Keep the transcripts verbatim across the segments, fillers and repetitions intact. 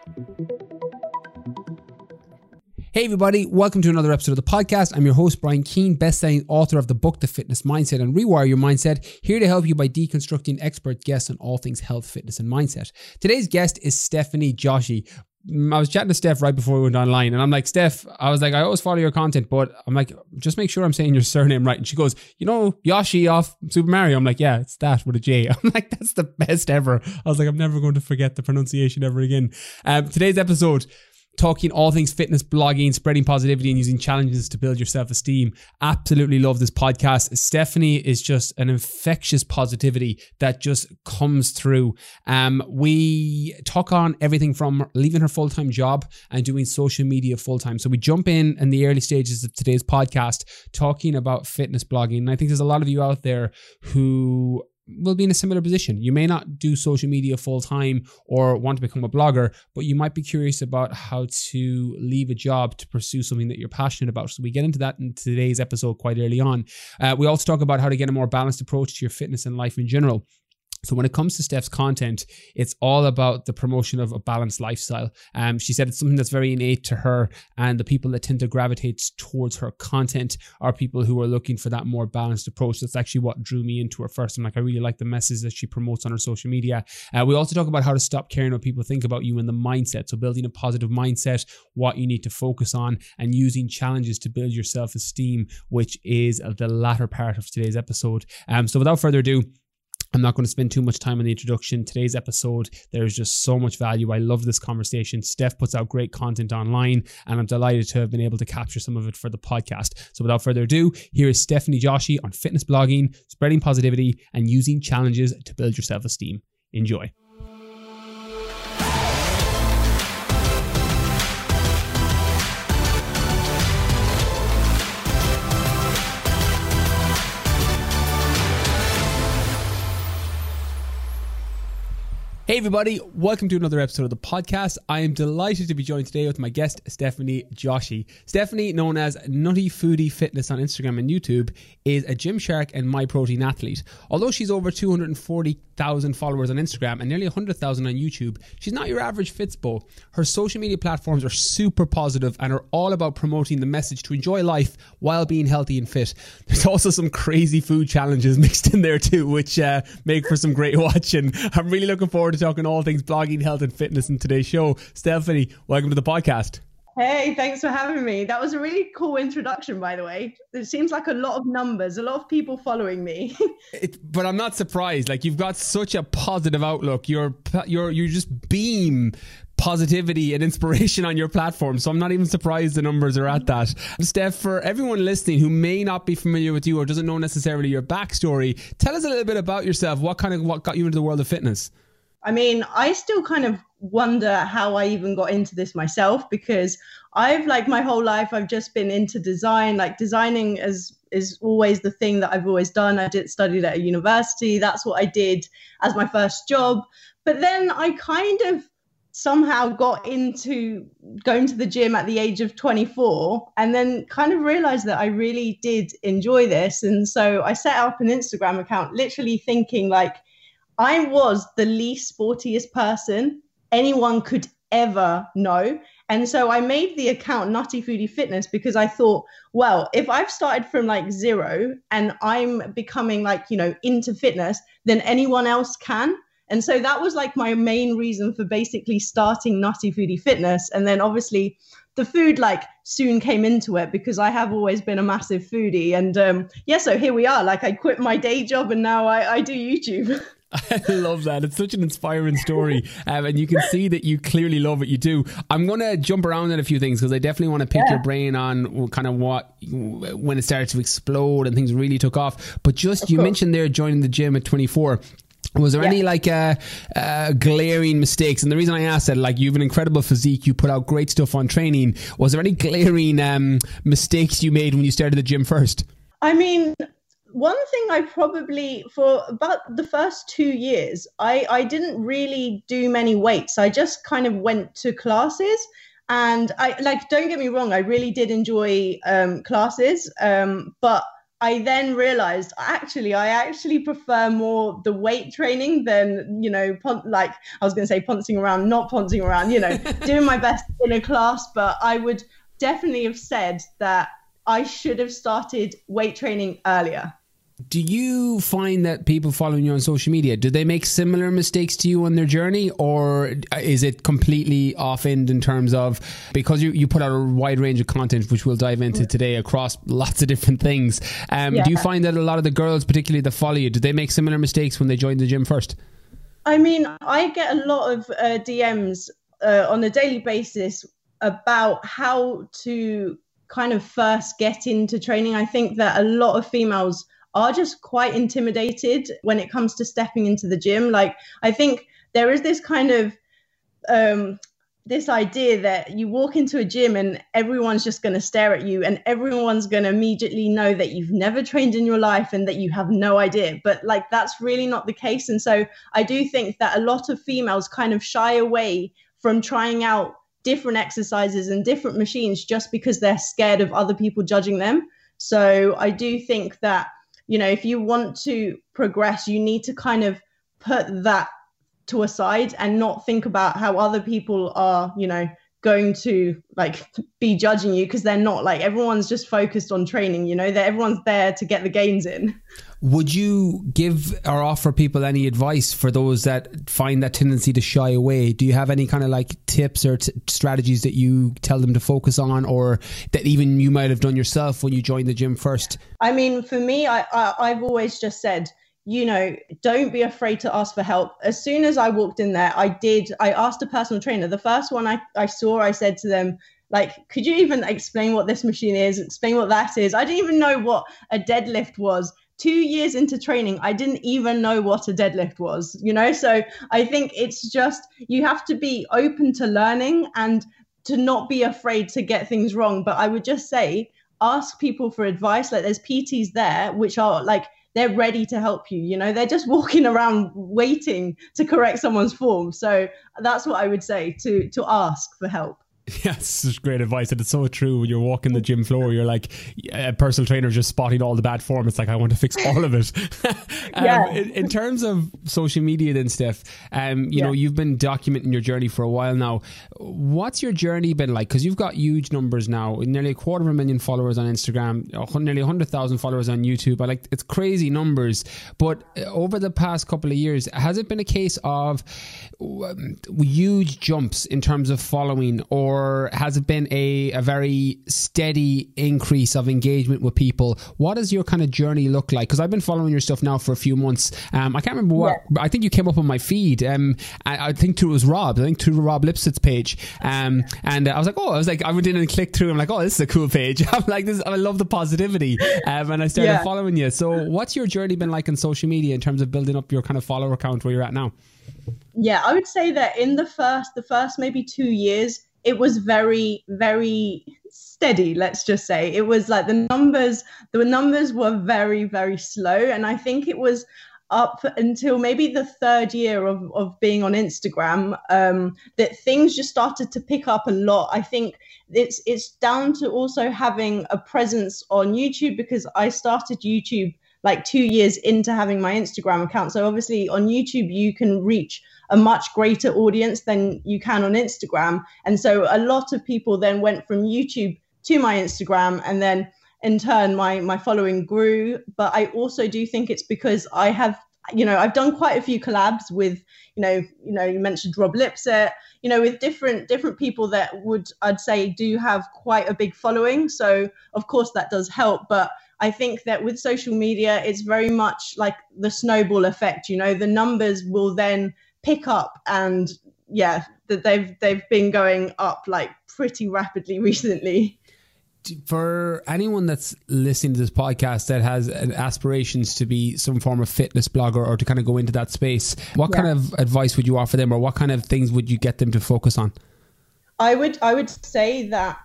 Hey everybody, welcome to another episode of the podcast. I'm your host, Brian Keane, best-selling author of the book, The Fitness Mindset and Rewire Your Mindset, here to help you by deconstructing expert guests on all things health, fitness, and mindset. Today's guest is Stephanie Joshi. I was chatting to Steph right before we went online, and I'm like, Steph, I was like, I always follow your content, but I'm like, just make sure I'm saying your surname right. And she goes, you know, Yoshi off Super Mario. I'm like, yeah, it's that with a J. I'm like, that's the best ever. I was like, I'm never going to forget the pronunciation ever again. Um, today's episode, talking all things fitness, blogging, spreading positivity, and using challenges to build your self-esteem. Absolutely love this podcast. Stephanie is just an infectious positivity that just comes through. Um, we talk on everything from leaving her full-time job and doing social media full-time. So we jump in in the early stages of today's podcast talking about fitness blogging. And I think there's a lot of you out there who will be in a similar position. You may not do social media full time or want to become a blogger, but you might be curious about how to leave a job to pursue something that you're passionate about. So we get into that in today's episode quite early on. Uh, we also talk about how to get a more balanced approach to your fitness and life in general. So when it comes to Steph's content, it's all about the promotion of a balanced lifestyle. Um, she said it's something that's very innate to her, and the people that tend to gravitate towards her content are people who are looking for that more balanced approach. That's actually what drew me into her first. I'm like, I really like the message that she promotes on her social media. Uh, we also talk about how to stop caring what people think about you and the mindset. So building a positive mindset, what you need to focus on, and using challenges to build your self-esteem, which is the latter part of today's episode. Um, so without further ado, I'm not going to spend too much time on the introduction. Today's episode, there's just so much value. I love this conversation. Steph puts out great content online, and I'm delighted to have been able to capture some of it for the podcast. So without further ado, here is Stephanie Joshi on fitness blogging, spreading positivity, and using challenges to build your self-esteem. Enjoy. Hey everybody, welcome to another episode of the podcast. I am delighted to be joined today with my guest, Stephanie Joshi. Stephanie, known as Nutty Foodie Fitness on Instagram and YouTube, is a Gymshark and MyProtein athlete. Although she's over two hundred forty thousand followers on Instagram and nearly one hundred thousand on YouTube, she's not your average Fitspo. Her social media platforms are super positive and are all about promoting the message to enjoy life while being healthy and fit. There's also some crazy food challenges mixed in there too, which uh, make for some great watching. I'm really looking forward to talking all things blogging, health and fitness in today's show. Stephanie, welcome to the podcast. Hey, thanks for having me. That was a really cool introduction, by the way. It seems like a lot of numbers, a lot of people following me. it, but I'm not surprised. Like, you've got such a positive outlook. You're you're you just beam positivity and inspiration on your platform. So I'm not even surprised the numbers are at that. Steph, for everyone listening who may not be familiar with you or doesn't know necessarily your backstory, tell us a little bit about yourself. What kind of what got you into the world of fitness? I mean, I still kind of wonder how I even got into this myself, because I've like my whole life, I've just been into design. Like designing is, is always the thing that I've always done. I did studied at a university. That's what I did as my first job. But then I kind of somehow got into going to the gym at the age of twenty-four, and then kind of realized that I really did enjoy this. And so I set up an Instagram account, literally thinking like, I was the least sportiest person anyone could ever know. And so I made the account Nutty Foodie Fitness because I thought, well, if I've started from like zero and I'm becoming like, you know, into fitness, then anyone else can. And so that was like my main reason for basically starting Nutty Foodie Fitness. And then obviously the food like soon came into it because I have always been a massive foodie. And um, yeah, so here we are. Like I quit my day job and now I, I do YouTube. I love that. It's such an inspiring story. Um, and you can see that you clearly love what you do. I'm going to jump around in a few things because I definitely want to pick yeah. your brain on kind of what, when it started to explode and things really took off. But just, of you course. mentioned there joining the gym at twenty-four. Was there yeah. any like uh, uh, glaring mistakes? And the reason I asked that, like, you have an incredible physique, you put out great stuff on training. Was there any glaring um, mistakes you made when you started the gym first? I mean, one thing I probably, for about the first two years, I, I didn't really do many weights. I just kind of went to classes. And I like, don't get me wrong, I really did enjoy um, classes. Um, but I then realized actually, I actually prefer more the weight training than, you know, pon- like I was going to say poncing around, not poncing around, you know, doing my best in a class. But I would definitely have said that I should have started weight training earlier. Do you find that people following you on social media, do they make similar mistakes to you on their journey, or is it completely off end in terms of, because you, you put out a wide range of content, which we'll dive into today across lots of different things. Um, yeah. Do you find that a lot of the girls, particularly that follow you, do they make similar mistakes when they join the gym first? I mean, I get a lot of uh, D Ms uh, on a daily basis about how to kind of first get into training. I think that a lot of females are just quite intimidated when it comes to stepping into the gym. Like, I think there is this kind of um, this idea that you walk into a gym and everyone's just going to stare at you and everyone's going to immediately know that you've never trained in your life and that you have no idea. But like, that's really not the case. And so I do think that a lot of females kind of shy away from trying out different exercises and different machines just because they're scared of other people judging them. So I do think that, you know, if you want to progress, you need to kind of put that to a side and not think about how other people are, you know, going to like be judging you, because they're not. Like, everyone's just focused on training, you know, that everyone's there to get the gains in. Would you give or offer people any advice for those that find that tendency to shy away? Do you have any kind of like tips or t- strategies that you tell them to focus on, or that even you might have done yourself when you joined the gym first? I mean, for me, I, I I've always just said, you know, don't be afraid to ask for help. As soon as I walked in there, I did, I asked a personal trainer. The first one I, I saw, I said to them, like, could you even explain what this machine is? Explain what that is. I didn't even know what a deadlift was. Two years into training, I didn't even know what a deadlift was, you know? So I think it's just, you have to be open to learning and to not be afraid to get things wrong. But I would just say, ask people for advice. Like, there's P Ts there, which are like, they're ready to help you. You know, they're just walking around waiting to correct someone's form. So that's what I would say, to to ask for help. Yeah, this is great advice, and it's so true. When you're walking the gym floor, you're like, a personal trainer just spotting all the bad form. It's like, I want to fix all of it. um, yeah. in, in terms of social media then, Steph, um, you yeah. know, you've been documenting your journey for a while now. What's your journey been like? Because you've got huge numbers now, nearly a quarter of a million followers on Instagram, nearly one hundred thousand followers on YouTube. I like, it's crazy numbers. But over the past couple of years, has it been a case of um, huge jumps in terms of following, or Or has it been a, a very steady increase of engagement with people? What does your kind of journey look like? Because I've been following your stuff now for a few months. Um, I can't remember what, yeah. I think you came up on my feed. Um, I, I think through it was Rob, I think through Rob Lipsett's page. Um, and I was like, oh, I was like, I went in and clicked through. I'm like, oh, this is a cool page. I'm like, this, I love the positivity. Um, and I started yeah. following you. So what's your journey been like on social media in terms of building up your kind of follower count where you're at now? Yeah, I would say that in the first, the first maybe two years, it was very, very steady, let's just say. It was like the numbers, the numbers were very, very slow. And I think it was up until maybe the third year of, of being on Instagram um, that things just started to pick up a lot. I think it's it's down to also having a presence on YouTube, because I started YouTube like two years into having my Instagram account. So obviously on YouTube, you can reach a much greater audience than you can on Instagram. And so a lot of people then went from YouTube to my Instagram, and then in turn, my, my following grew. But I also do think it's because I have, you know, I've done quite a few collabs with, you know, you know, you mentioned Rob Lipsett, you know, with different, different people that would, I'd say, do have quite a big following. So of course that does help. But I think that with social media, it's very much like the snowball effect. You know, the numbers will then pick up, and yeah, that they've they've been going up like pretty rapidly recently. For anyone that's listening to this podcast that has aspirations to be some form of fitness blogger or to kind of go into that space, what yeah. kind of advice would you offer them, or what kind of things would you get them to focus on? I would I would say that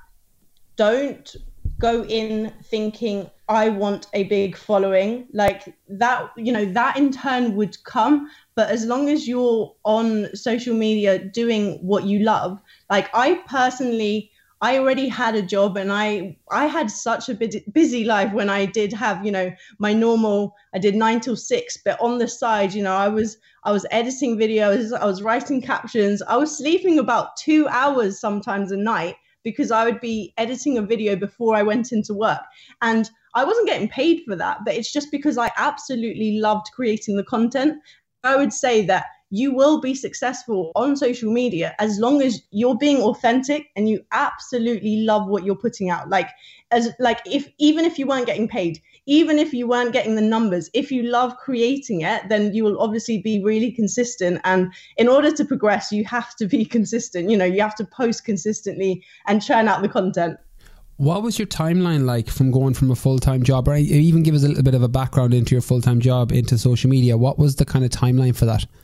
don't go in thinking, I want a big following. Like that, you know, that in turn would come. But as long as you're on social media doing what you love, like I personally, I already had a job, and I I had such a busy, busy life when I did have, you know, my normal, I did nine till six, but on the side, you know, I was I was editing videos, I was writing captions, I was sleeping about two hours sometimes a night because I would be editing a video before I went into work. And I wasn't getting paid for that, but it's just because I absolutely loved creating the content. I would say that you will be successful on social media as long as you're being authentic and you absolutely love what you're putting out. Like, as like if even if you weren't getting paid, even if you weren't getting the numbers, if you love creating it, then you will obviously be really consistent. And in order to progress, you have to be consistent. You know, you have to post consistently and churn out the content. What was your timeline like from going from a full-time job, or even give us a little bit of a background into your full-time job into social media? What was the kind of timeline for that?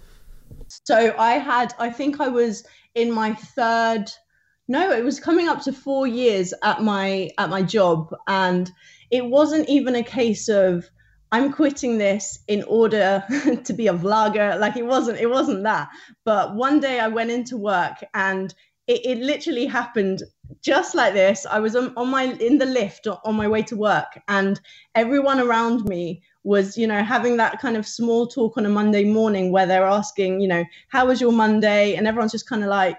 So I had, I think I was in my third, no, it was coming up to four years at my at my job. And it wasn't even a case of I'm quitting this in order to be a vlogger. Like it wasn't, it wasn't that. But one day I went into work and it, it literally happened just like this. I was on, on my in the lift on my way to work, and everyone around me was, you know, having that kind of small talk on a Monday morning where they're asking, you know, how was your Monday? And everyone's just kind of like,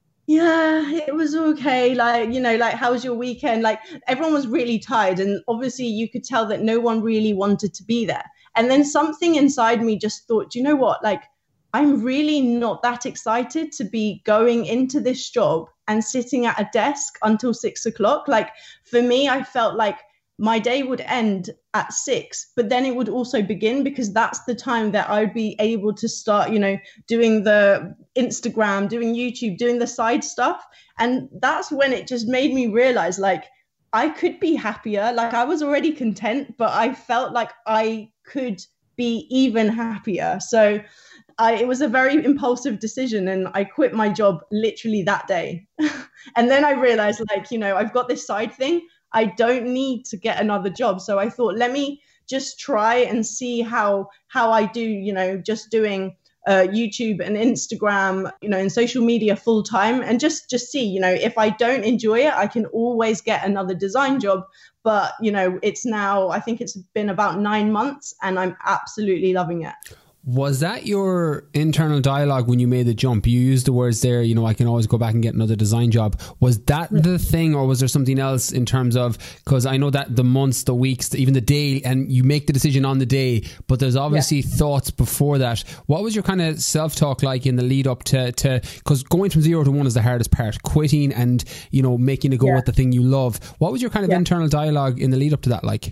yeah, it was okay. Like, you know, like, how was your weekend? Like, everyone was really tired. And obviously you could tell that no one really wanted to be there. And then something inside me just thought, you know what? Like, I'm really not that excited to be going into this job and sitting at a desk until six o'clock. Like, for me, I felt like my day would end at six, but then it would also begin, because that's the time that I would be able to start, you know, doing the Instagram, doing YouTube, doing the side stuff. And that's when it just made me realize, like, I could be happier. Like, I was already content, but I felt like I could be even happier. So I, it was a very impulsive decision, and I quit my job literally that day. And then I realized, like, you know, I've got this side thing. I don't need to get another job. So I thought, let me just try and see how how I do, you know, just doing uh, YouTube and Instagram, you know, and social media full time, and just just see, you know, if I don't enjoy it, I can always get another design job. But, you know, it's now, I think it's been about nine months and I'm absolutely loving it. Was that your internal dialogue when you made the jump? You used the words there, you know, I can always go back and get another design job. Was that the thing, or was there something else in terms of, because I know that the months, the weeks, even the day, and you make the decision on the day, but there's obviously yeah. thoughts before that. What was your kind of self-talk like in the lead up to, to, because going from zero to one is the hardest part, quitting and, you know, making it go yeah. with the thing you love. What was your kind of yeah. internal dialogue in the lead up to that like?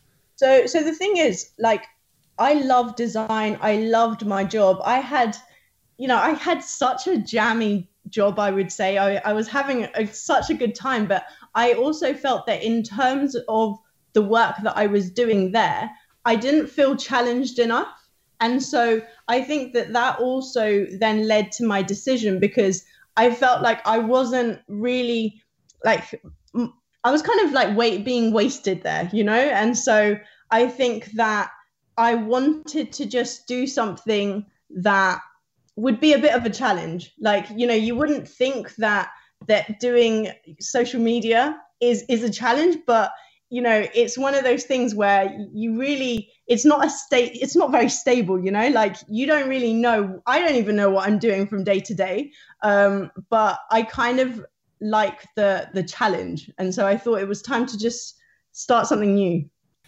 So, so the thing is, like, I love design. I loved my job. I had, you know, I had such a jammy job, I would say. I, I was having a, such a good time, but I also felt that in terms of the work that I was doing there, I didn't feel challenged enough. And so I think that that also then led to my decision, because I felt like I wasn't really, like, I was kind of like wait, being wasted there, you know? And so I think that I wanted to just do something that would be a bit of a challenge. Like, you know, you wouldn't think that that doing social media is is a challenge, but, you know, it's one of those things where you really, it's not a state, it's not very stable, you know, like you don't really know. I don't even know what I'm doing from day to day. Um, but I kind of like the the challenge. And so I thought it was time to just start something new.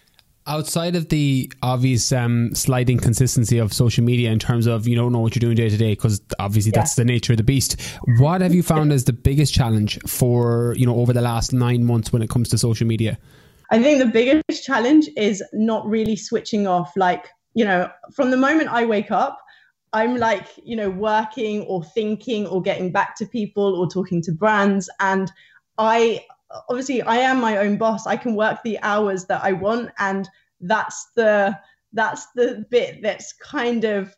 Outside of the obvious um, slight inconsistency of social media in terms of you don't know what you're doing day to day, because obviously yeah. that's the nature of the beast, what have you found as the biggest challenge for, you know, over the last nine months when it comes to social media? I think the biggest challenge is not really switching off. Like, you know, from the moment I wake up, I'm like, you know, working or thinking or getting back to people or talking to brands. And I obviously I am my own boss. I can work the hours that I want. And that's the, that's the bit that's kind of,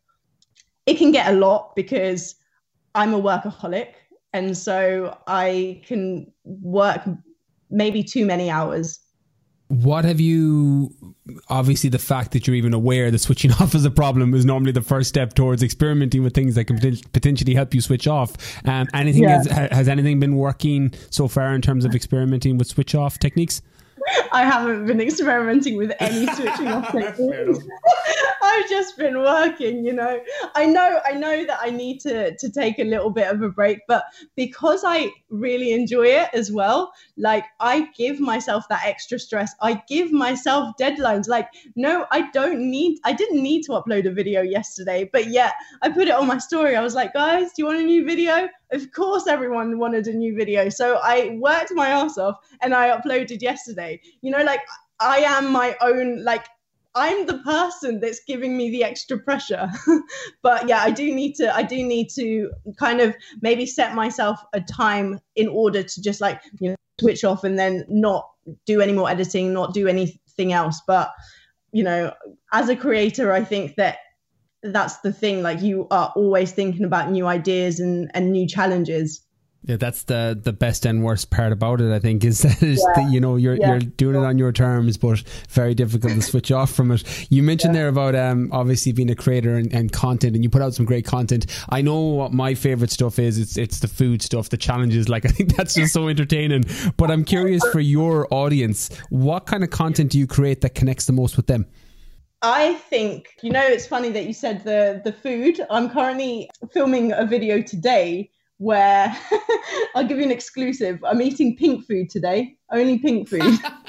it can get a lot because I'm a workaholic. And so I can work maybe too many hours. What have you, obviously the fact that you're even aware that switching off is a problem is normally the first step towards experimenting with things that can potentially help you switch off. Um, anything yeah. has, has anything been working so far in terms of experimenting with switch off techniques? I haven't been experimenting with any switching off techniques. I've just been working, you know. I know, I know that I need to to take a little bit of a break, but because I really enjoy it as well, like I give myself that extra stress. I give myself deadlines. Like, no, I don't need, I didn't need to upload a video yesterday, but yet I put it on my story. I was like, guys, do you want a new video? Of course, everyone wanted a new video. So I worked my ass off and I uploaded yesterday. You know, like I am my own, like I'm the person that's giving me the extra pressure. But yeah, I do need to, I do need to kind of maybe set myself a time in order to just like, you know, switch off and then not do any more editing, not do anything else. But, you know, as a creator, I think that that's the thing, like you are always thinking about new ideas and, and new challenges. Yeah, that's the the best and worst part about it, I think, is that, is yeah. that you know, you're yeah. you're doing it on your terms, but very difficult to switch off from it. You mentioned yeah. there about um obviously being a creator and, and content, and you put out some great content. I know what my favorite stuff is. It's it's the food stuff, the challenges. Like, I think that's just so entertaining. But I'm curious, for your audience, what kind of content do you create that connects the most with them? I think, you know, it's funny that you said the the food. I'm currently filming a video today where I'll give you an exclusive. I'm eating pink food today, only pink food.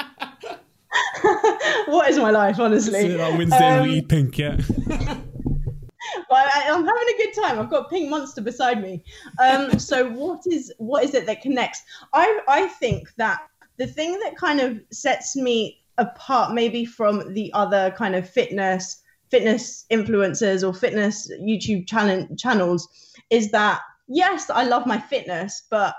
What is my life, honestly? On Wednesday um, we eat pink, yeah. But I, I'm having a good time. I've got Pink Monster beside me. Um, so what is what is it that connects? I I think that the thing that kind of sets me apart maybe from the other kind of fitness fitness influencers or fitness YouTube channel, channels is that, yes, I love my fitness, but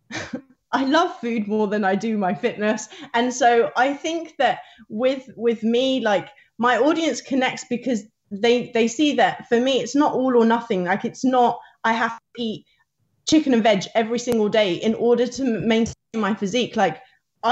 I love food more than I do my fitness. And so I think that with with me, like my audience connects because they they see that for me, it's not all or nothing. Like, it's not I have to eat chicken and veg every single day in order to maintain my physique. Like,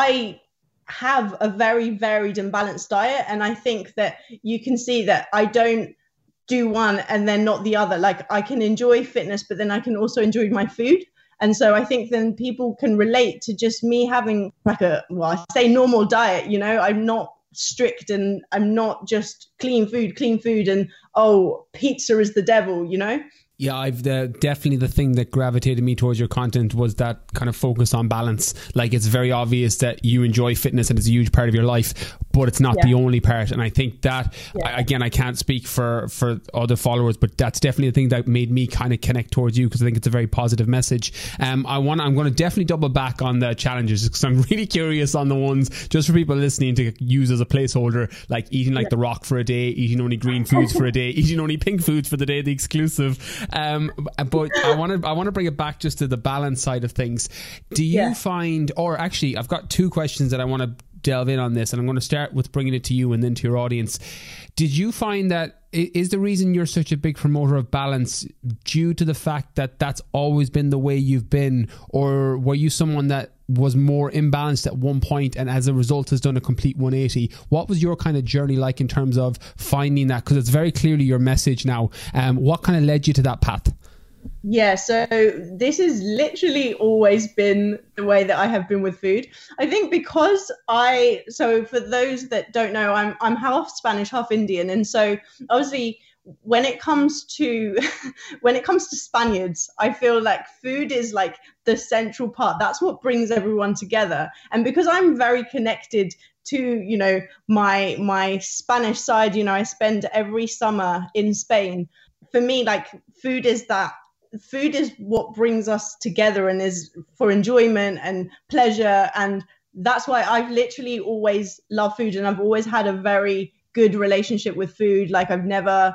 I have a very varied and balanced diet, and I think that you can see that I don't do one and then not the other. Like, I can enjoy fitness, but then I can also enjoy my food. And so I think then people can relate to just me having like a, well, I say normal diet, you know, I'm not strict and I'm not just clean food, clean food and, oh, pizza is the devil, you know? Yeah, I've the, definitely the thing that gravitated me towards your content was that kind of focus on balance. Like, it's very obvious that you enjoy fitness and it's a huge part of your life, but it's not yeah. the only part. And I think that, yeah. I, again, I can't speak for, for other followers, but that's definitely the thing that made me kind of connect towards you, because I think it's a very positive message. Um, I want, I'm going to definitely double back on the challenges, because I'm really curious on the ones, just for people listening to use as a placeholder, like eating like yeah. The Rock for a day, eating only green foods for a day, eating only pink foods for the day, the exclusive. Um, but I want to I want to bring it back just to the balance side of things. Do you yeah. find, or actually, I've got two questions that I want to delve in on this, and I'm going to start with bringing it to you and then to your audience. Did you find that, is the reason you're such a big promoter of balance due to the fact that that's always been the way you've been, or were you someone that was more imbalanced at one point and as a result has done a complete one eighty? What was your kind of journey like in terms of finding that? Because it's very clearly your message now. Um, what kind of led you to that path? Yeah, so this has literally always been the way that I have been with food. I think because I, so for those that don't know, I'm I'm half Spanish, half Indian. And so obviously when it comes to, when it comes to Spaniards, I feel like food is like the central part. That's what brings everyone together. And because I'm very connected to, you know, my, my Spanish side, you know, I spend every summer in Spain. For me, like food is that, food is what brings us together and is for enjoyment and pleasure. And that's why I've literally always loved food, and I've always had a very good relationship with food. Like, I've never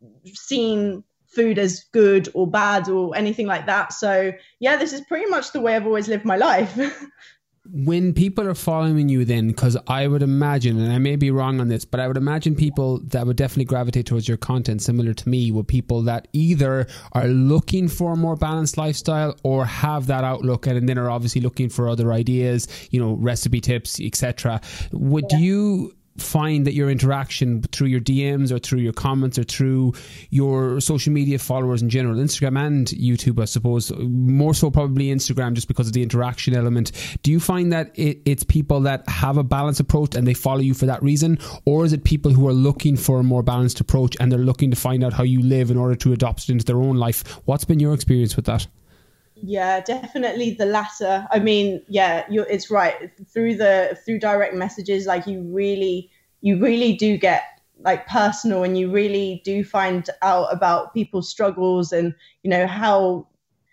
seen food as good or bad or anything like that. So yeah, this is pretty much the way I've always lived my life. When people are following you then, because I would imagine, and I may be wrong on this, but I would imagine people that would definitely gravitate towards your content, similar to me, were people that either are looking for a more balanced lifestyle or have that outlook, and then are obviously looking for other ideas, you know, recipe tips, et cetera. Would yeah. you find that your interaction through your D Ms or through your comments or through your social media followers in general, Instagram and YouTube, I suppose, more so probably Instagram just because of the interaction element, do you find that it, it's people that have a balanced approach and they follow you for that reason? Or is it people who are looking for a more balanced approach and they're looking to find out how you live in order to adopt it into their own life? What's been your experience with that? Yeah, definitely the latter. I mean, yeah, you're, it's right. Through the through direct messages, like you really, you really do get like personal, and you really do find out about people's struggles and, you know, how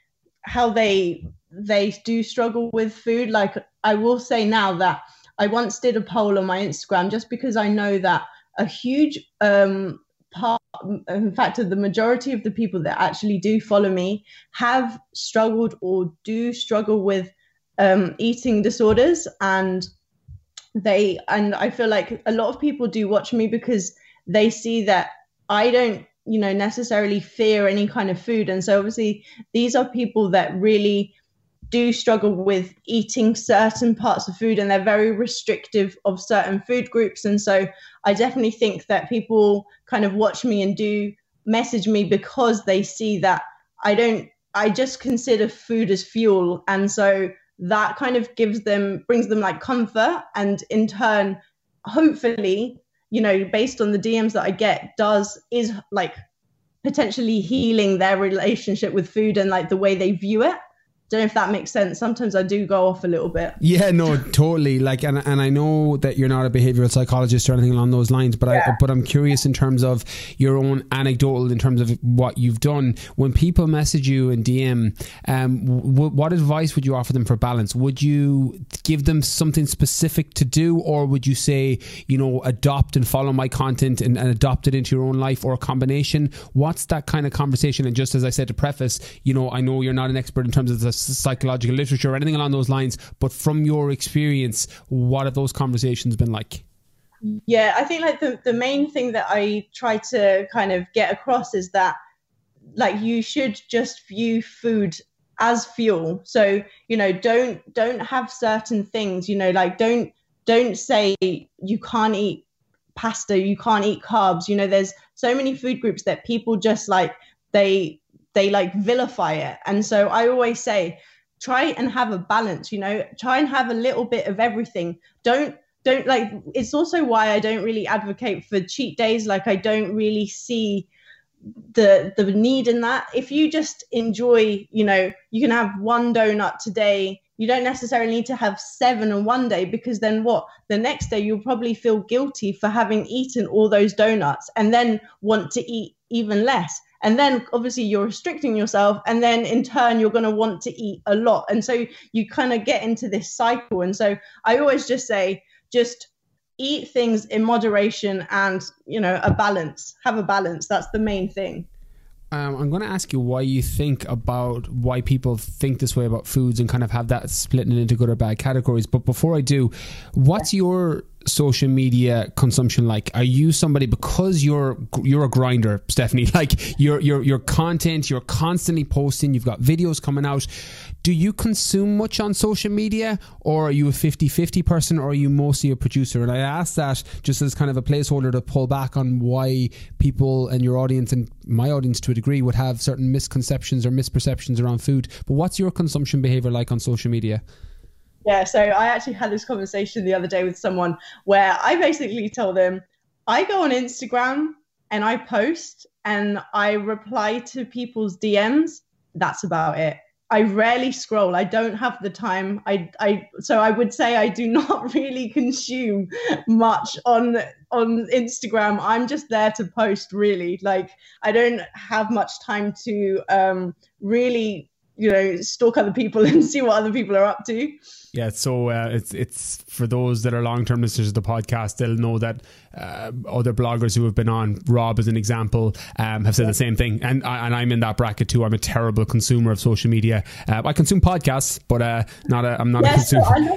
how they they do struggle with food. Like I will say now that I once did a poll on my Instagram just because I know that a huge um part, in fact, the majority of the people that actually do follow me have struggled or do struggle with um, eating disorders, and they and I feel like a lot of people do watch me because they see that I don't, you know, necessarily fear any kind of food, and so obviously these are people that really do struggle with eating certain parts of food, and they're very restrictive of certain food groups. And so I definitely think that people kind of watch me and do message me because they see that I don't, I just consider food as fuel. And so that kind of gives them, brings them like comfort, and in turn, hopefully, you know, based on the D Ms that I get, does, is like potentially healing their relationship with food and like the way they view it. Don't know if that makes sense. Sometimes I do go off a little bit. Yeah, no, totally. Like, and and I know that you're not a behavioral psychologist or anything along those lines, but yeah. I but I'm curious in terms of your own anecdotal, in terms of what you've done. When people message you in D M, um, w- what advice would you offer them for balance? Would you give them something specific to do, or would you say, you know, adopt and follow my content and, and adopt it into your own life, or a combination? What's that kind of conversation? And just as I said to preface, you know, I know you're not an expert in terms of the psychological literature or anything along those lines, but from your experience, what have those conversations been like? Yeah, I think like the, the main thing that I try to kind of get across is that like you should just view food as fuel. So, you know, don't don't have certain things, you know, like don't don't say you can't eat pasta, you can't eat carbs. You know, there's so many food groups that people just like they they like vilify it. And so I always say, try and have a balance, you know, try and have a little bit of everything. Don't, don't like, it's also why I don't really advocate for cheat days. Like I don't really see the, the need in that. If you just enjoy, you know, you can have one donut today. You don't necessarily need to have seven in one day, because then what? The next day you'll probably feel guilty for having eaten all those donuts and then want to eat even less. And then obviously you're restricting yourself, and then in turn you're going to want to eat a lot. And so you kind of get into this cycle. And so I always just say, just eat things in moderation and, you know, a balance, have a balance. That's the main thing. Um, I'm going to ask you why you think about why people think this way about foods and kind of have that splitting it into good or bad categories. But before I do, what's your social media consumption like? Are you somebody, because you're you're a grinder, Stephanie, like your your your content, you're constantly posting, you've got videos coming out, do you consume much on social media, or are you a fifty-fifty person, or are you mostly a producer? And I ask that just as kind of a placeholder to pull back on why people and your audience, and my audience to a degree, would have certain misconceptions or misperceptions around food. But what's your consumption behavior like on social media? Yeah, so I actually had this conversation the other day with someone where I basically told them, I go on Instagram and I post and I reply to people's D Ms. That's about it. I rarely scroll. I don't have the time. I, I, so I would say I do not really consume much on on Instagram. I'm just there to post, really. Like I don't have much time to um, really, you know, stalk other people and see what other people are up to. Yeah, so uh, it's it's for those that are long-term listeners of the podcast, they'll know that uh, other bloggers who have been on, Rob as an example, um, have said the same thing, and I, and I'm in that bracket too. I'm a terrible consumer of social media. Uh, I consume podcasts, but uh, not a, I'm not yes, a consumer. So I love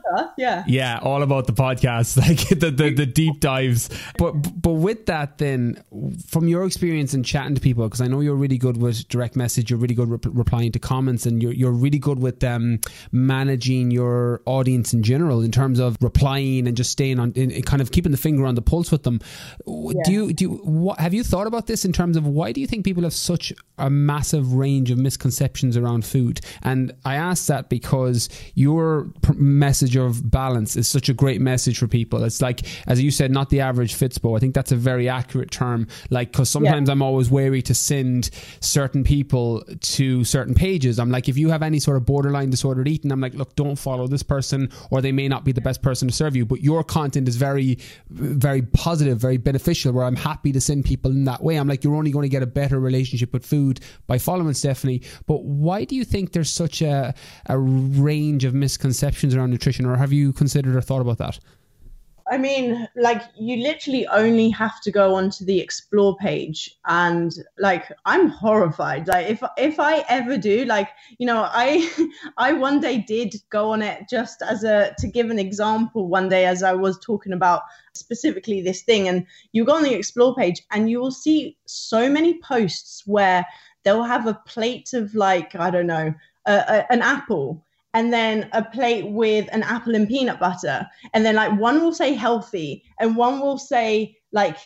podcast. Yeah. Yeah, all about the podcast, like the, the the deep dives. But but with that, then, from your experience in chatting to people, because I know you're really good with direct message, you're really good re- replying to comments, and you're you're really good with um, managing your audience in general in terms of replying and just staying on, in, in kind of keeping the finger on the pulse with them. Yeah. Do you do you, what, have you thought about this in terms of why do you think people have such a massive range of misconceptions around food? And I ask that because your message of balance is such a great message for people. It's like, as you said, not the average Fitspo. I think that's a very accurate term. Like, because sometimes yeah. I'm always wary to send certain people to certain pages. I'm like, if you have any sort of borderline disordered eating, I'm like, look, don't follow this person, or they may not be the best person to serve you. But your content is very, very positive, very beneficial, where I'm happy to send people in that way. I'm like, you're only going to get a better relationship with food by following Stephanie. But why do you think there's such a, a range of misconceptions around nutrition, or have you considered or thought about that? I mean, like, you literally only have to go onto the explore page, and like, I'm horrified. Like, if if I ever do, like, you know, I I one day did go on it just as a to give an example. One day, as I was talking about specifically this thing, and you go on the explore page, and you will see so many posts where they'll have a plate of, like, I don't know, a, a, an apple, and then a plate with an apple and peanut butter. And then, like, one will say healthy, and one will say, like,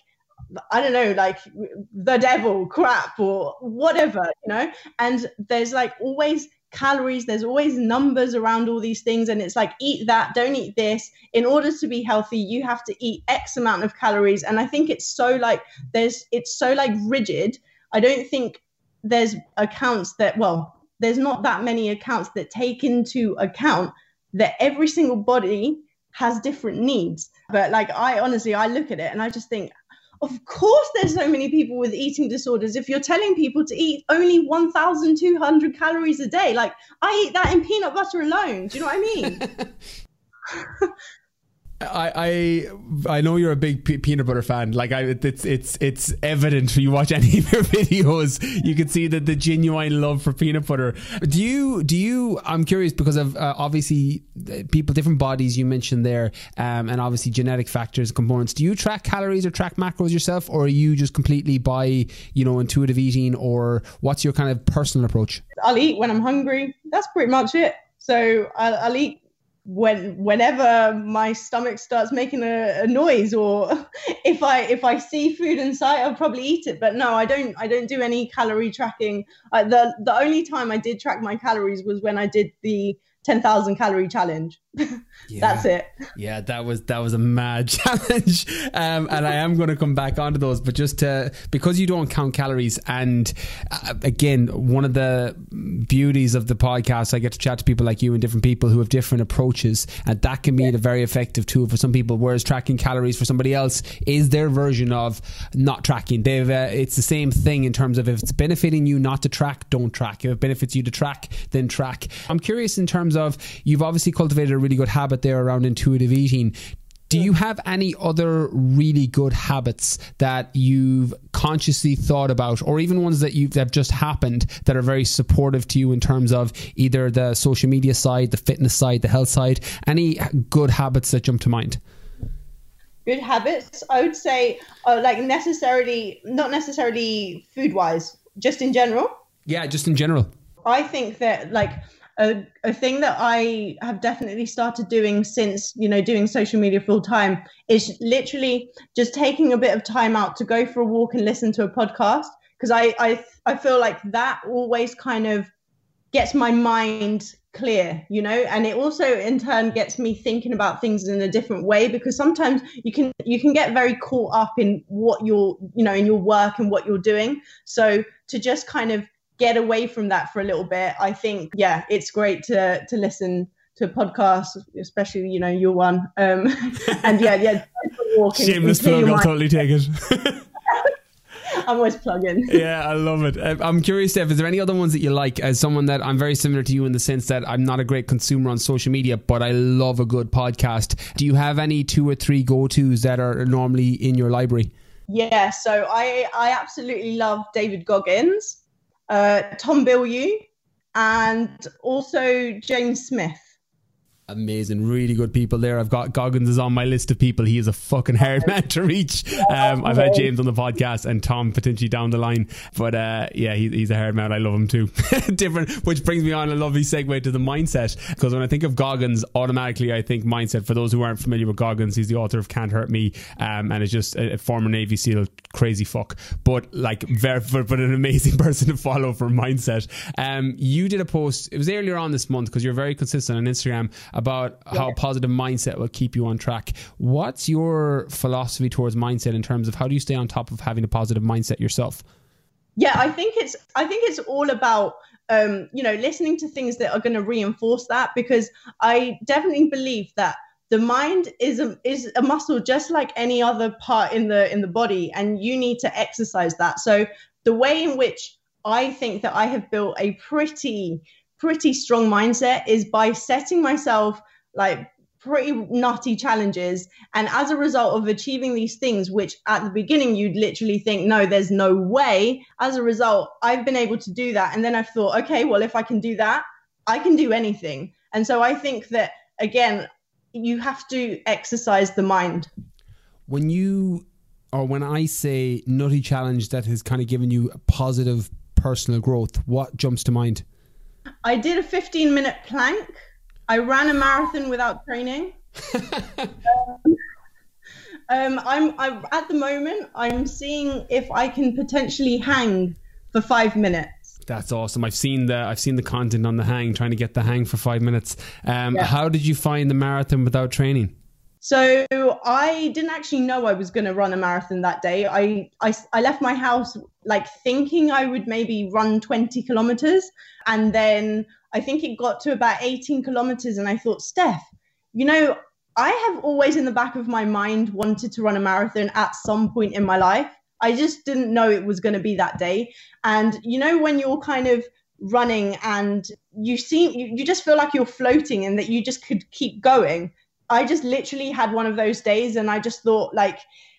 I don't know, like the devil, crap, or whatever, you know? And there's like always calories, there's always numbers around all these things. And it's like, eat that, don't eat this. In order to be healthy, you have to eat X amount of calories. And I think it's so like, there's, it's so like rigid. I don't think there's accounts that, well, there's not that many accounts that take into account that every single body has different needs. But like, I honestly, I look at it and I just think, of course there's so many people with eating disorders. If you're telling people to eat only one thousand two hundred calories a day, like, I eat that in peanut butter alone. Do you know what I mean? I, I I know you're a big pe- peanut butter fan. Like, I, it's it's it's evident when you watch any of your videos. You can see that the genuine love for peanut butter. Do you do you? I'm curious because of uh, obviously people, different bodies you mentioned there, um, and obviously genetic factors, components. Do you track calories or track macros yourself, or are you just completely by, you know, intuitive eating, or what's your kind of personal approach? I'll eat when I'm hungry. That's pretty much it. So I'll, I'll eat when whenever my stomach starts making a, a noise, or if I if I see food in sight, I'll probably eat it. But no, I don't I don't do any calorie tracking. Uh, the the only time I did track my calories was when I did the ten thousand calorie challenge. Yeah. That's it. Yeah, that was that was a mad challenge, um, and I am going to come back onto those. But just to, because you don't count calories, and uh, again, one of the beauties of the podcast, I get to chat to people like you and different people who have different approaches, and that can be yeah. a very effective tool for some people. Whereas tracking calories for somebody else is their version of not tracking. They've uh, it's the same thing in terms of, if it's benefiting you not to track, don't track. If it benefits you to track, then track. I'm curious in terms of, you've obviously cultivated a really good habit there around intuitive eating. Do you have any other really good habits that you've consciously thought about, or even ones that you've that have just happened that are very supportive to you in terms of either the social media side, the fitness side, the health side? Any good habits that jump to mind? Good habits, I would say, uh, like necessarily, not necessarily food wise, just in general. Yeah, just in general. I think that, like, A, a thing that I have definitely started doing since, you know, doing social media full time is literally just taking a bit of time out to go for a walk and listen to a podcast. Because I, I, I feel like that always kind of gets my mind clear, you know, and it also in turn gets me thinking about things in a different way, because sometimes you can you can get very caught up in what you're, you know, in your work and what you're doing. So to just kind of get away from that for a little bit, I think, yeah, it's great to to listen to podcasts, especially, you know, your one. Um, and yeah, yeah. Walking, shameless plug, I'll totally take it. I'm always plugging. Yeah, I love it. I'm curious, Steph, is there any other ones that you like? As someone that, I'm very similar to you in the sense that I'm not a great consumer on social media, but I love a good podcast. Do you have any two or three go-tos that are normally in your library? Yeah, so I, I absolutely love David Goggins, Uh, Tom Bilyeu, and also James Smith. Amazing, really good people there. I've got Goggins is on my list of people. He is a fucking hard man to reach. Um, I've had James on the podcast and Tom potentially down the line, but uh, yeah, he, he's a hard man. I love him too. Different, which brings me on a lovely segue to the mindset, because when I think of Goggins, automatically I think mindset. For those who aren't familiar with Goggins, he's the author of Can't Hurt Me, um, and is just a, a former Navy SEAL, crazy fuck, but like very, but, but an amazing person to follow for mindset. Um, you did a post, it was earlier on this month, because you're very consistent on Instagram, about yeah. how a positive mindset will keep you on track. What's your philosophy towards mindset in terms of how do you stay on top of having a positive mindset yourself? Yeah, I think it's I think it's all about um, you know, listening to things that are going to reinforce that, because I definitely believe that the mind is a, is a muscle just like any other part in the in the body, and you need to exercise that. So the way in which I think that I have built a pretty pretty strong mindset is by setting myself like pretty nutty challenges, and as a result of achieving these things, which at the beginning you'd literally think, no, there's no way, as a result I've been able to do that. And then I've thought, okay, well, if I can do that, I can do anything. And so I think that, again, you have to exercise the mind. When you, or when I say nutty challenge that has kind of given you a positive personal growth, what jumps to mind? I did a fifteen minute plank. I ran a marathon without training. um, um, I'm, I'm at the moment, I'm seeing if I can potentially hang for five minutes. That's awesome. I've seen the I've seen the content on the hang, trying to get the hang for five minutes. Um, yeah. How did you find the marathon without training? So I didn't actually know I was going to run a marathon that day. I, I, I left my house like thinking I would maybe run twenty kilometers. And then I think it got to about eighteen kilometers. And I thought, Steph, you know, I have always in the back of my mind wanted to run a marathon at some point in my life. I just didn't know it was going to be that day. And, you know, when you're kind of running and you see, you, you just feel like you're floating and that you just could keep going. I just literally had one of those days, and I just thought, like,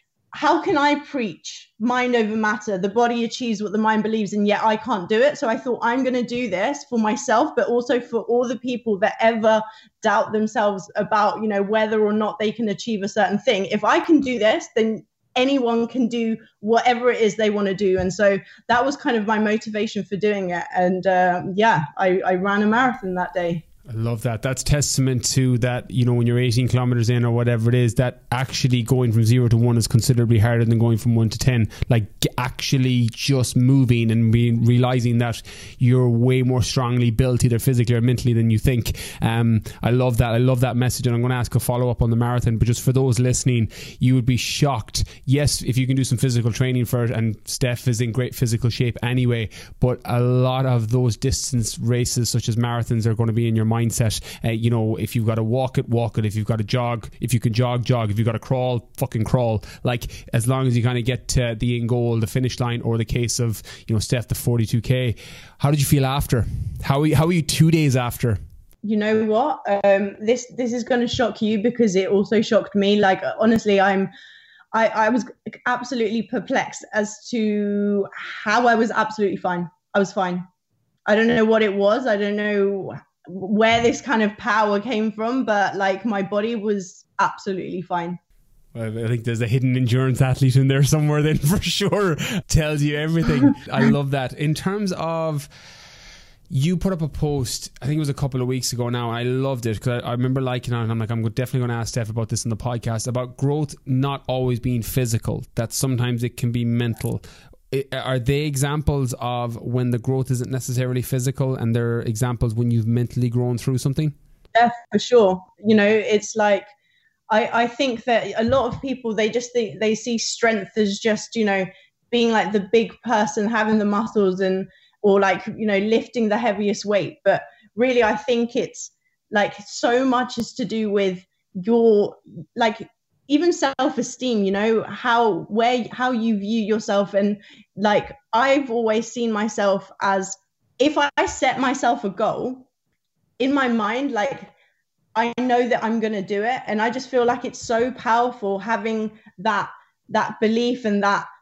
how can I preach mind over matter? The body achieves what the mind believes, and yet I can't do it. So I thought, I'm going to do this for myself, but also for all the people that ever doubt themselves about, you know, whether or not they can achieve a certain thing. If I can do this, then anyone can do whatever it is they want to do. And so that was kind of my motivation for doing it. And uh, yeah, I, I ran a marathon that day. I love that. That's testament to that, you know, when you're eighteen kilometers in or whatever it is, that actually going from zero to one is considerably harder than going from one to ten. Like actually just moving and being, realizing that you're way more strongly built either physically or mentally than you think. Um, I love that. I love that message. And I'm going to ask a follow up on the marathon, but just for those listening, you would be shocked. Yes, if you can do some physical training for it, and Steph is in great physical shape anyway, but a lot of those distance races such as marathons are going to be in your mindset. Uh, you know, if you've got to walk it, walk it. If you've got to jog, if you can jog, jog. If you've got to crawl, fucking crawl. Like, as long as you kind of get to the end goal, the finish line, or the case of, you know, Steph, the forty-two K. How did you feel after? How are you, how are you two days after? You know what? Um, this this is going to shock you because it also shocked me. Like, honestly, I'm I, I was absolutely perplexed as to how I was absolutely fine. I was fine. I don't know what it was. I don't know where this kind of power came from, but like my body was absolutely fine. Well, I think there's a hidden endurance athlete in there somewhere then for sure. Tells you everything. I love that. In terms of, you put up a post, I think it was a couple of weeks ago now, and I loved it because I, I remember liking it, and I'm like, I'm definitely going to ask Steph about this in the podcast, about growth not always being physical, that sometimes it can be mental. Are they examples of when the growth isn't necessarily physical, and they're examples when you've mentally grown through something? Yeah, for sure. You know, it's like, I, I think that a lot of people, they just think they see strength as just, you know, being like the big person, having the muscles, and or like, you know, lifting the heaviest weight. But really, I think it's like so much is to do with your, like, even self-esteem, you know, how, where, how you view yourself. And like, I've always seen myself as, if I set myself a goal in my mind, like, I know that I'm going to do it. And I just feel like it's so powerful having that, that belief and that,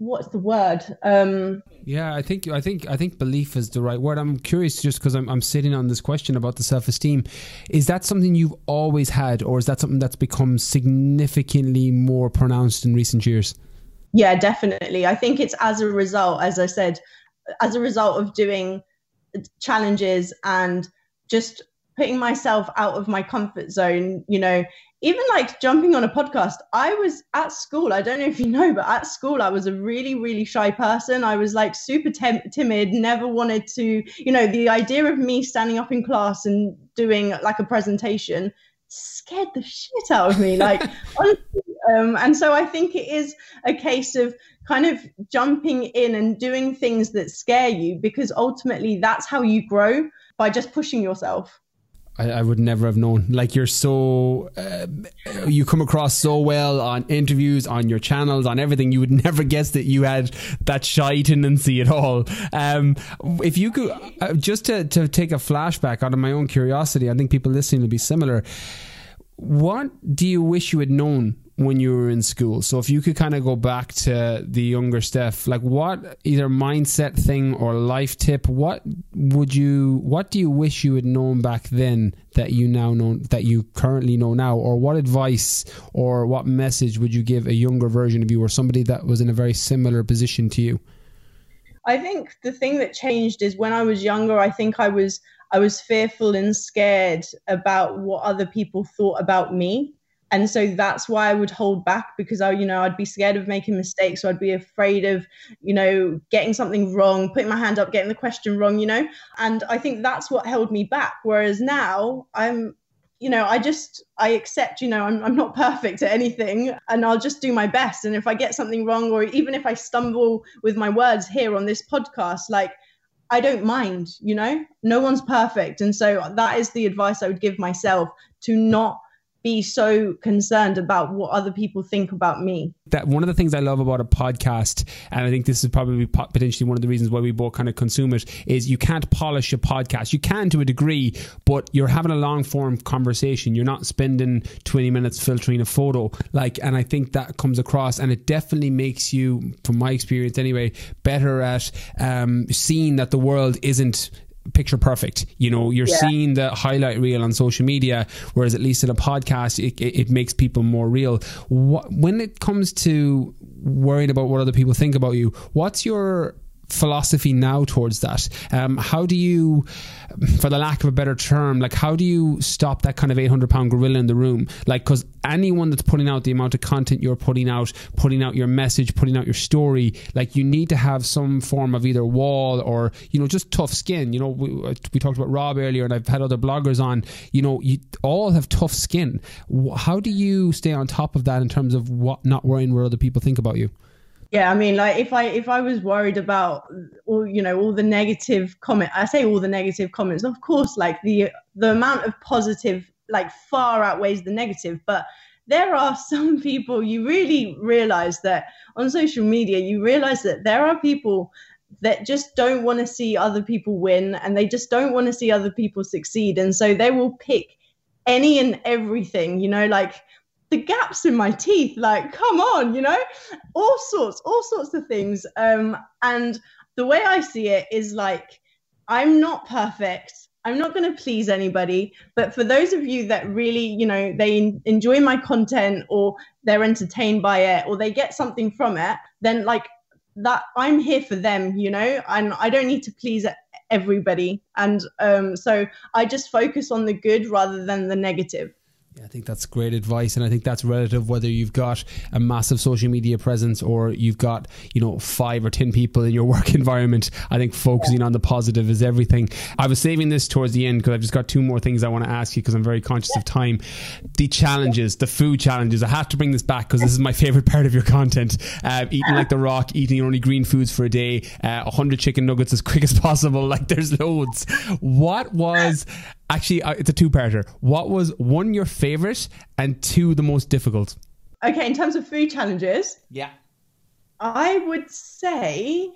what's the word? Um, yeah, I think I think I think belief is the right word. I'm curious just because I'm I'm sitting on this question about the self-esteem. Is that something you've always had, or is that something that's become significantly more pronounced in recent years? Yeah, definitely. I think it's as a result, as I said, as a result of doing challenges and just putting myself out of my comfort zone, you know, even like jumping on a podcast. I was at school, I don't know if you know, but at school, I was a really, really shy person. I was like super tim- timid, never wanted to, you know, the idea of me standing up in class and doing like a presentation scared the shit out of me. Like, honestly, um, and so I think it is a case of kind of jumping in and doing things that scare you, because ultimately that's how you grow, by just pushing yourself. I, I would never have known. Like, you're so uh, you come across so well on interviews, on your channels, on everything. You would never guess that you had that shy tendency at all. Um, if you could uh, just to, to take a flashback out of my own curiosity, I think people listening will be similar. What do you wish you had known when you were in school? So if you could kind of go back to the younger Steph, like what either mindset thing or life tip, what would you, what do you wish you had known back then that you now know, that you currently know now? Or what advice or what message would you give a younger version of you, or somebody that was in a very similar position to you? I think the thing that changed is when I was younger, I think I was I was fearful and scared about what other people thought about me. And so that's why I would hold back, because I, you know, I'd be scared of making mistakes. So I'd be afraid of, you know, getting something wrong, putting my hand up, getting the question wrong, you know, and I think that's what held me back. Whereas now I'm, you know, I just, I accept, you know, I'm, I'm not perfect at anything, and I'll just do my best. And if I get something wrong, or even if I stumble with my words here on this podcast, like, I don't mind, you know, no one's perfect. And so that is the advice I would give myself, to not be so concerned about what other people think about me. That one of the things I love about a podcast, and I think this is probably potentially one of the reasons why we both kind of consume it, is you can't polish a podcast. You can to a degree, but you're having a long form conversation. You're not spending twenty minutes filtering a photo. Like, and I think that comes across, and it definitely makes you, from my experience anyway, better at um, seeing that the world isn't picture perfect. You know, you're yeah. seeing the highlight reel on social media, whereas at least in a podcast it, it, it makes people more real. What, when it comes to worrying about what other people think about you, what's your philosophy now towards that? Um, how do you, for the lack of a better term, like how do you stop that kind of eight hundred pound gorilla in the room? Like, because anyone that's putting out the amount of content you're putting out, putting out your message, putting out your story, like you need to have some form of either wall or, you know, just tough skin. You know, we, we talked about Rob earlier, and I've had other bloggers on. You know, you all have tough skin. How do you stay on top of that in terms of what, not worrying what other people think about you? Yeah, I mean, like if I if I was worried about all, you know, all the negative comment, I say all the negative comments, of course, like the the amount of positive like far outweighs the negative. But there are some people, you really realize that on social media, you realize that there are people that just don't want to see other people win, and they just don't want to see other people succeed. And so they will pick any and everything, you know, like the gaps in my teeth, like, come on, you know, all sorts, all sorts of things. Um, and the way I see it is like, I'm not perfect. I'm not going to please anybody. But for those of you that really, you know, they enjoy my content, or they're entertained by it, or they get something from it, then like that, I'm here for them, you know, and I don't need to please everybody. And um, so I just focus on the good rather than the negative. Yeah, I think that's great advice, and I think that's relative whether you've got a massive social media presence or you've got, you know, five or ten people in your work environment. I think focusing on the positive is everything. I was saving this towards the end because I've just got two more things I want to ask you, because I'm very conscious of time. The challenges, the food challenges. I have to bring this back because this is my favorite part of your content. Uh, eating like The Rock, eating only green foods for a day, uh, one hundred chicken nuggets as quick as possible. Like, there's loads. What was... Actually, uh, it's a two-parter. What was, one, your favorite, and two, the most difficult? Okay, in terms of food challenges, yeah, I would say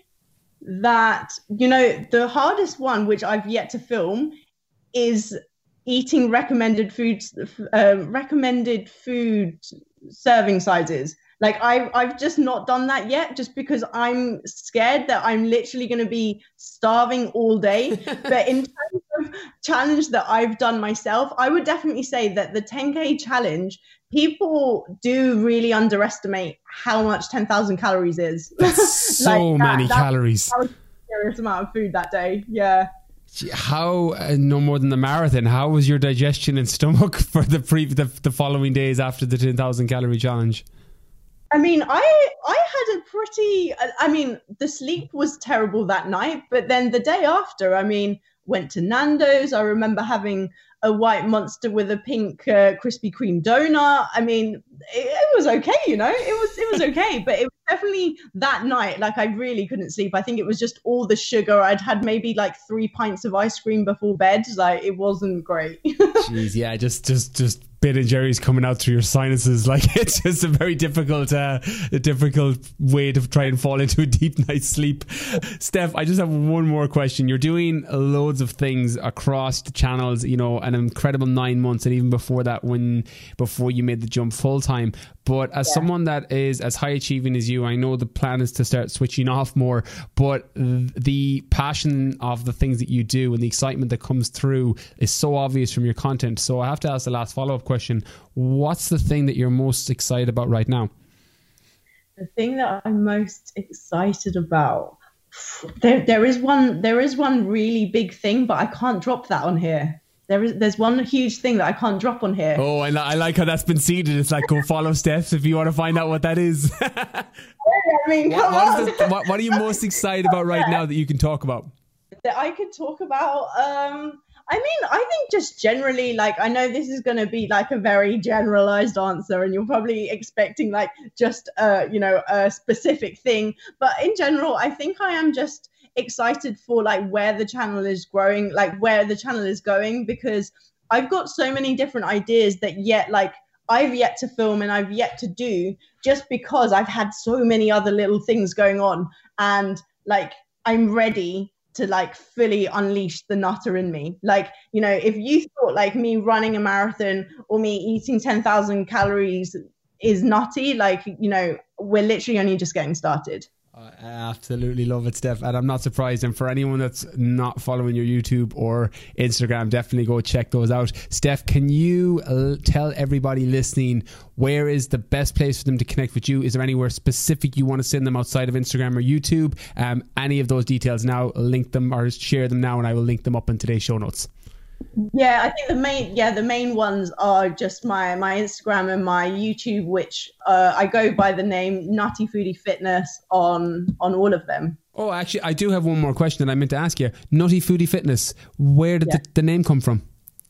that, you know, the hardest one, which I've yet to film, is eating recommended foods, uh, recommended food serving sizes. Like I've, I've just not done that yet, just because I'm scared that I'm literally going to be starving all day. But in terms of challenge that I've done myself, I would definitely say that the ten K challenge, people do really underestimate how much ten thousand calories is. That's so like many that, calories. That was a serious amount of food that day. Yeah. How, uh, no more than the marathon, how was your digestion and stomach for the pre the, the following days after the ten thousand calorie challenge? I mean, I I had a pretty, I mean, the sleep was terrible that night, but then the day after, I mean, went to Nando's. I remember having a white monster with a pink uh, Krispy Kreme donut. I mean, it, it was okay, you know, it was it was okay, but it was definitely that night, like I really couldn't sleep. I think it was just all the sugar. I'd had maybe like three pints of ice cream before bed. Like it wasn't great. Jeez, yeah, just just just Ben and Jerry's coming out through your sinuses. Like it's just a very difficult uh, a difficult way to try and fall into a deep night's sleep. Steph, I just have one more question. You're doing loads of things across the channels, you know, an incredible nine months, and even before that, when before you made the jump full time. But as yeah. someone that is as high achieving as you, I know the plan is to start switching off more, but the passion of the things that you do and the excitement that comes through is so obvious from your content. So I have to ask the last follow-up question. What's the thing that you're most excited about right now? The thing that I'm most excited about, there, there is one, there is one really big thing, but I can't drop that on here. There is, there's one huge thing that I can't drop on here. Oh, I, li- I like how that's been seeded. It's like, go follow Steph if you want to find out what that is. I mean, come what, on. What, is the, what, what are you most excited about right now that you can talk about? That I could talk about? Um, I mean, I think just generally, like, I know this is going to be like a very generalized answer, and you're probably expecting like just, uh, you know, a specific thing. But in general, I think I am just excited for like where the channel is growing, like where the channel is going, because I've got so many different ideas that yet like I've yet to film and I've yet to do, just because I've had so many other little things going on, and like I'm ready to like fully unleash the nutter in me. Like, you know, if you thought like me running a marathon or me eating ten thousand calories is nutty, like, you know, we're literally only just getting started. I absolutely love it, Steph, and I'm not surprised. And for anyone that's not following your YouTube or Instagram, definitely go check those out. Steph, can you uh, tell everybody listening where is the best place for them to connect with you? Is there anywhere specific you want to send them outside of Instagram or YouTube? Um, any of those details now, link them or share them now, and I will link them up in today's show notes. Yeah, I think the main yeah the main ones are just my my Instagram and my YouTube, which uh, I go by the name Nutty Foodie Fitness on on all of them. Oh, actually, I do have one more question that I meant to ask you. Nutty Foodie Fitness, where did yeah. the, the name come from?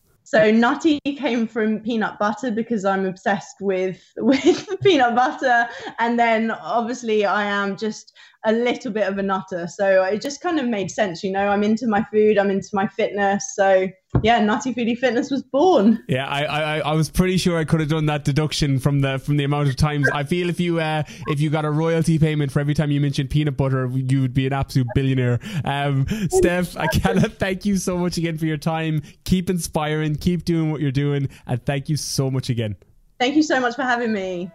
So nutty came from peanut butter, because I'm obsessed with with peanut butter, and then obviously I am just a little bit of a nutter, so it just kind of made sense, you know. I'm into my food, I'm into my fitness, so yeah, Nutty Foodie Fitness was born. Yeah, I, I I was pretty sure I could have done that deduction from the from the amount of times. I feel if you uh, if you got a royalty payment for every time you mentioned peanut butter, you would be an absolute billionaire. Um, Steph, I cannot thank you so much again for your time. Keep inspiring, keep doing what you're doing, and thank you so much again. Thank you so much for having me.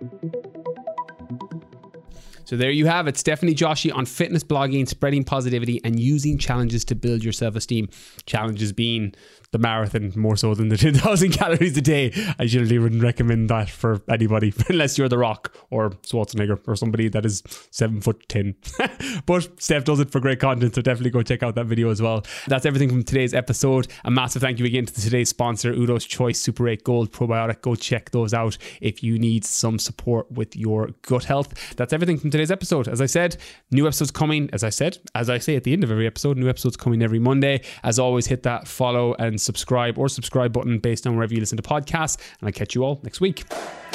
So there you have it. Stephanie Joshi on fitness blogging, spreading positivity, and using challenges to build your self-esteem. Challenges being the marathon more so than the ten thousand calories a day. I generally wouldn't recommend that for anybody unless you're The Rock or Schwarzenegger or somebody that is seven foot ten. But Steph does it for great content, so definitely go check out that video as well. That's everything from today's episode. A massive thank you again to today's sponsor, Udo's Choice Super eight Gold Probiotic. Go check those out if you need some support with your gut health. That's everything from today's episode. As I said, new episodes coming, as I said, as I say at the end of every episode, new episodes coming every Monday. As always, hit that follow and subscribe or subscribe button based on wherever you listen to podcasts, and I'll catch you all next week.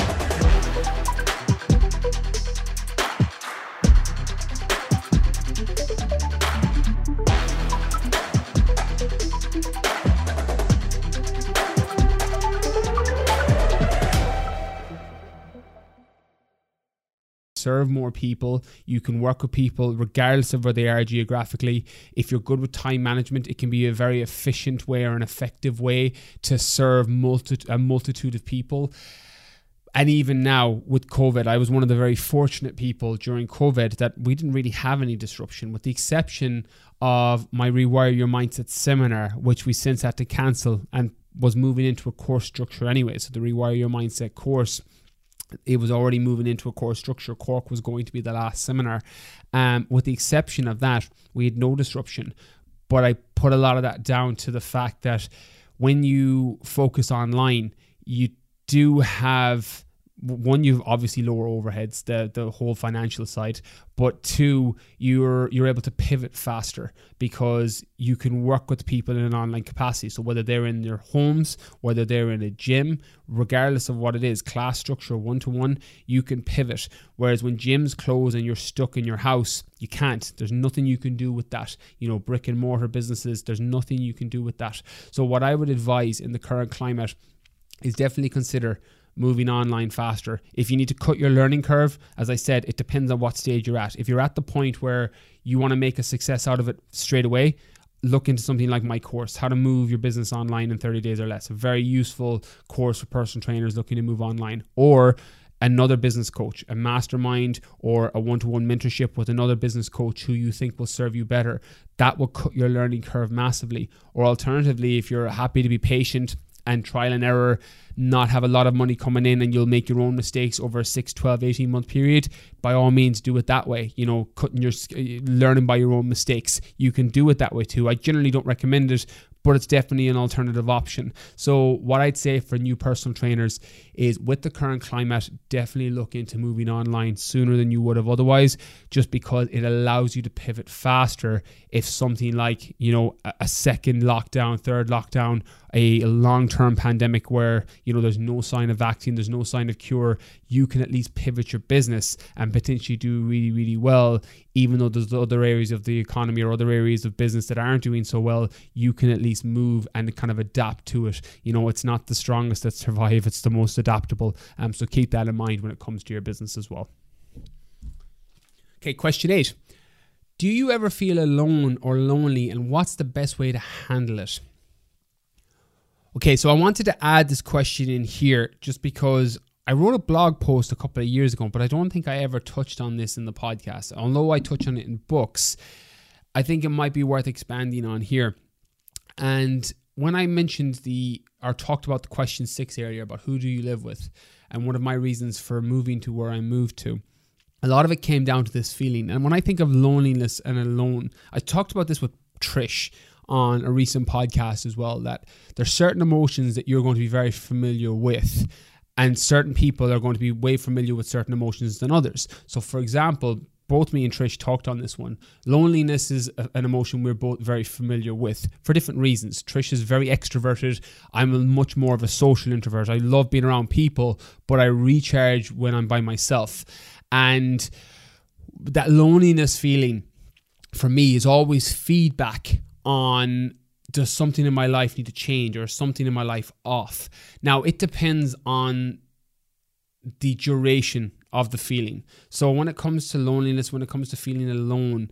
Serve more people. You can work with people regardless of where they are geographically. If you're good with time management, it can be a very efficient way or an effective way to serve multi- a multitude of people. And even now with COVID, I was one of the very fortunate people during COVID that we didn't really have any disruption, with the exception of my Rewire Your Mindset seminar, which we since had to cancel and was moving into a course structure anyway. So the Rewire Your Mindset course, it was already moving into a course structure. Cork was going to be the last seminar. Um, with the exception of that, we had no disruption. But I put a lot of that down to the fact that when you focus online, you do have, one, you've obviously lower overheads, the the whole financial side, but two, you're you're able to pivot faster because you can work with people in an online capacity. So whether they're in their homes, whether they're in a gym, regardless of what it is, class structure, one-to-one, you can pivot. Whereas when gyms close and you're stuck in your house, you can't. There's nothing you can do with that. You know, brick and mortar businesses, there's nothing you can do with that. So what I would advise in the current climate is definitely consider moving online faster. If you need to cut your learning curve, as I said, it depends on what stage you're at. If you're at the point where you want to make a success out of it straight away, look into something like my course, How to Move Your Business Online in thirty days or Less. A very useful course for personal trainers looking to move online. Or another business coach, a mastermind or a one-to-one mentorship with another business coach who you think will serve you better. That will cut your learning curve massively. Or alternatively, if you're happy to be patient and trial and error, not have a lot of money coming in and you'll make your own mistakes over a six, twelve, eighteen month period, by all means do it that way. You know, cutting your, learning by your own mistakes. You can do it that way too. I generally don't recommend it, but it's definitely an alternative option. So what I'd say for new personal trainers is, with the current climate, definitely look into moving online sooner than you would have otherwise, just because it allows you to pivot faster if something like, you know, a second lockdown, third lockdown, a long-term pandemic where, you know, there's no sign of vaccine, there's no sign of cure, you can at least pivot your business and potentially do really, really well. Even though there's other areas of the economy or other areas of business that aren't doing so well, you can at least move and kind of adapt to it. You know, it's not the strongest that survive, it's the most adaptable. Um, so keep that in mind when it comes to your business as well. Okay, question eight. Do you ever feel alone or lonely, and what's the best way to handle it? Okay, so I wanted to add this question in here just because I wrote a blog post a couple of years ago, but I don't think I ever touched on this in the podcast. Although I touch on it in books, I think it might be worth expanding on here. And when I mentioned the, or talked about the question six area about who do you live with, and one of my reasons for moving to where I moved to, a lot of it came down to this feeling. And when I think of loneliness and alone, I talked about this with Trish on a recent podcast as well, that there's certain emotions that you're going to be very familiar with, and certain people are going to be way familiar with certain emotions than others. So for example, both me and Trish talked on this one. Loneliness is a, an emotion we're both very familiar with for different reasons. Trish is very extroverted. I'm a much more of a social introvert. I love being around people, but I recharge when I'm by myself. And that loneliness feeling for me is always feedback on, does something in my life need to change, or something in my life off? Now, it depends on the duration of the feeling. So when it comes to loneliness, when it comes to feeling alone,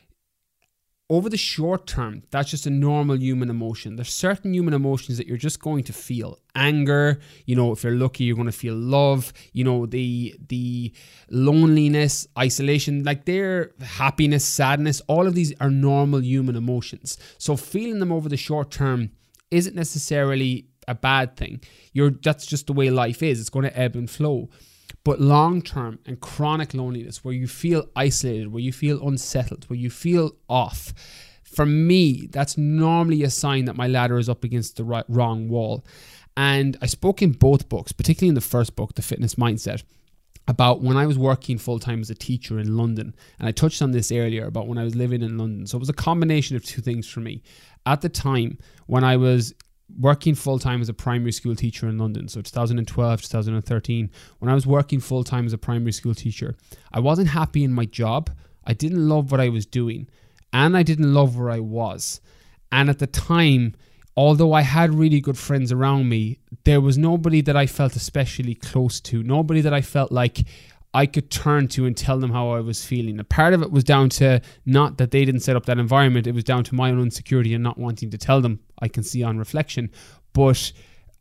over the short term, that's just a normal human emotion. There's certain human emotions that you're just going to feel. Anger, you know, if you're lucky, you're going to feel love, you know, the the loneliness, isolation, like their happiness, sadness, all of these are normal human emotions. So feeling them over the short term isn't necessarily a bad thing. You're that's just the way life is. It's going to ebb and flow. But long-term and chronic loneliness, where you feel isolated, where you feel unsettled, where you feel off, for me, that's normally a sign that my ladder is up against the right, wrong wall. And I spoke in both books, particularly in the first book, The Fitness Mindset, about when I was working full-time as a teacher in London. And I touched on this earlier about when I was living in London. So it was a combination of two things for me. At the time, when I was working full-time as a primary school teacher in London, so twenty twelve, twenty thirteen, when I was working full-time as a primary school teacher, I wasn't happy in my job. I didn't love what I was doing, and I didn't love where I was. And at the time, although I had really good friends around me, there was nobody that I felt especially close to, nobody that I felt like I could turn to and tell them how I was feeling. A part of it was down to not that they didn't set up that environment. It was down to my own insecurity and not wanting to tell them, I can see on reflection. But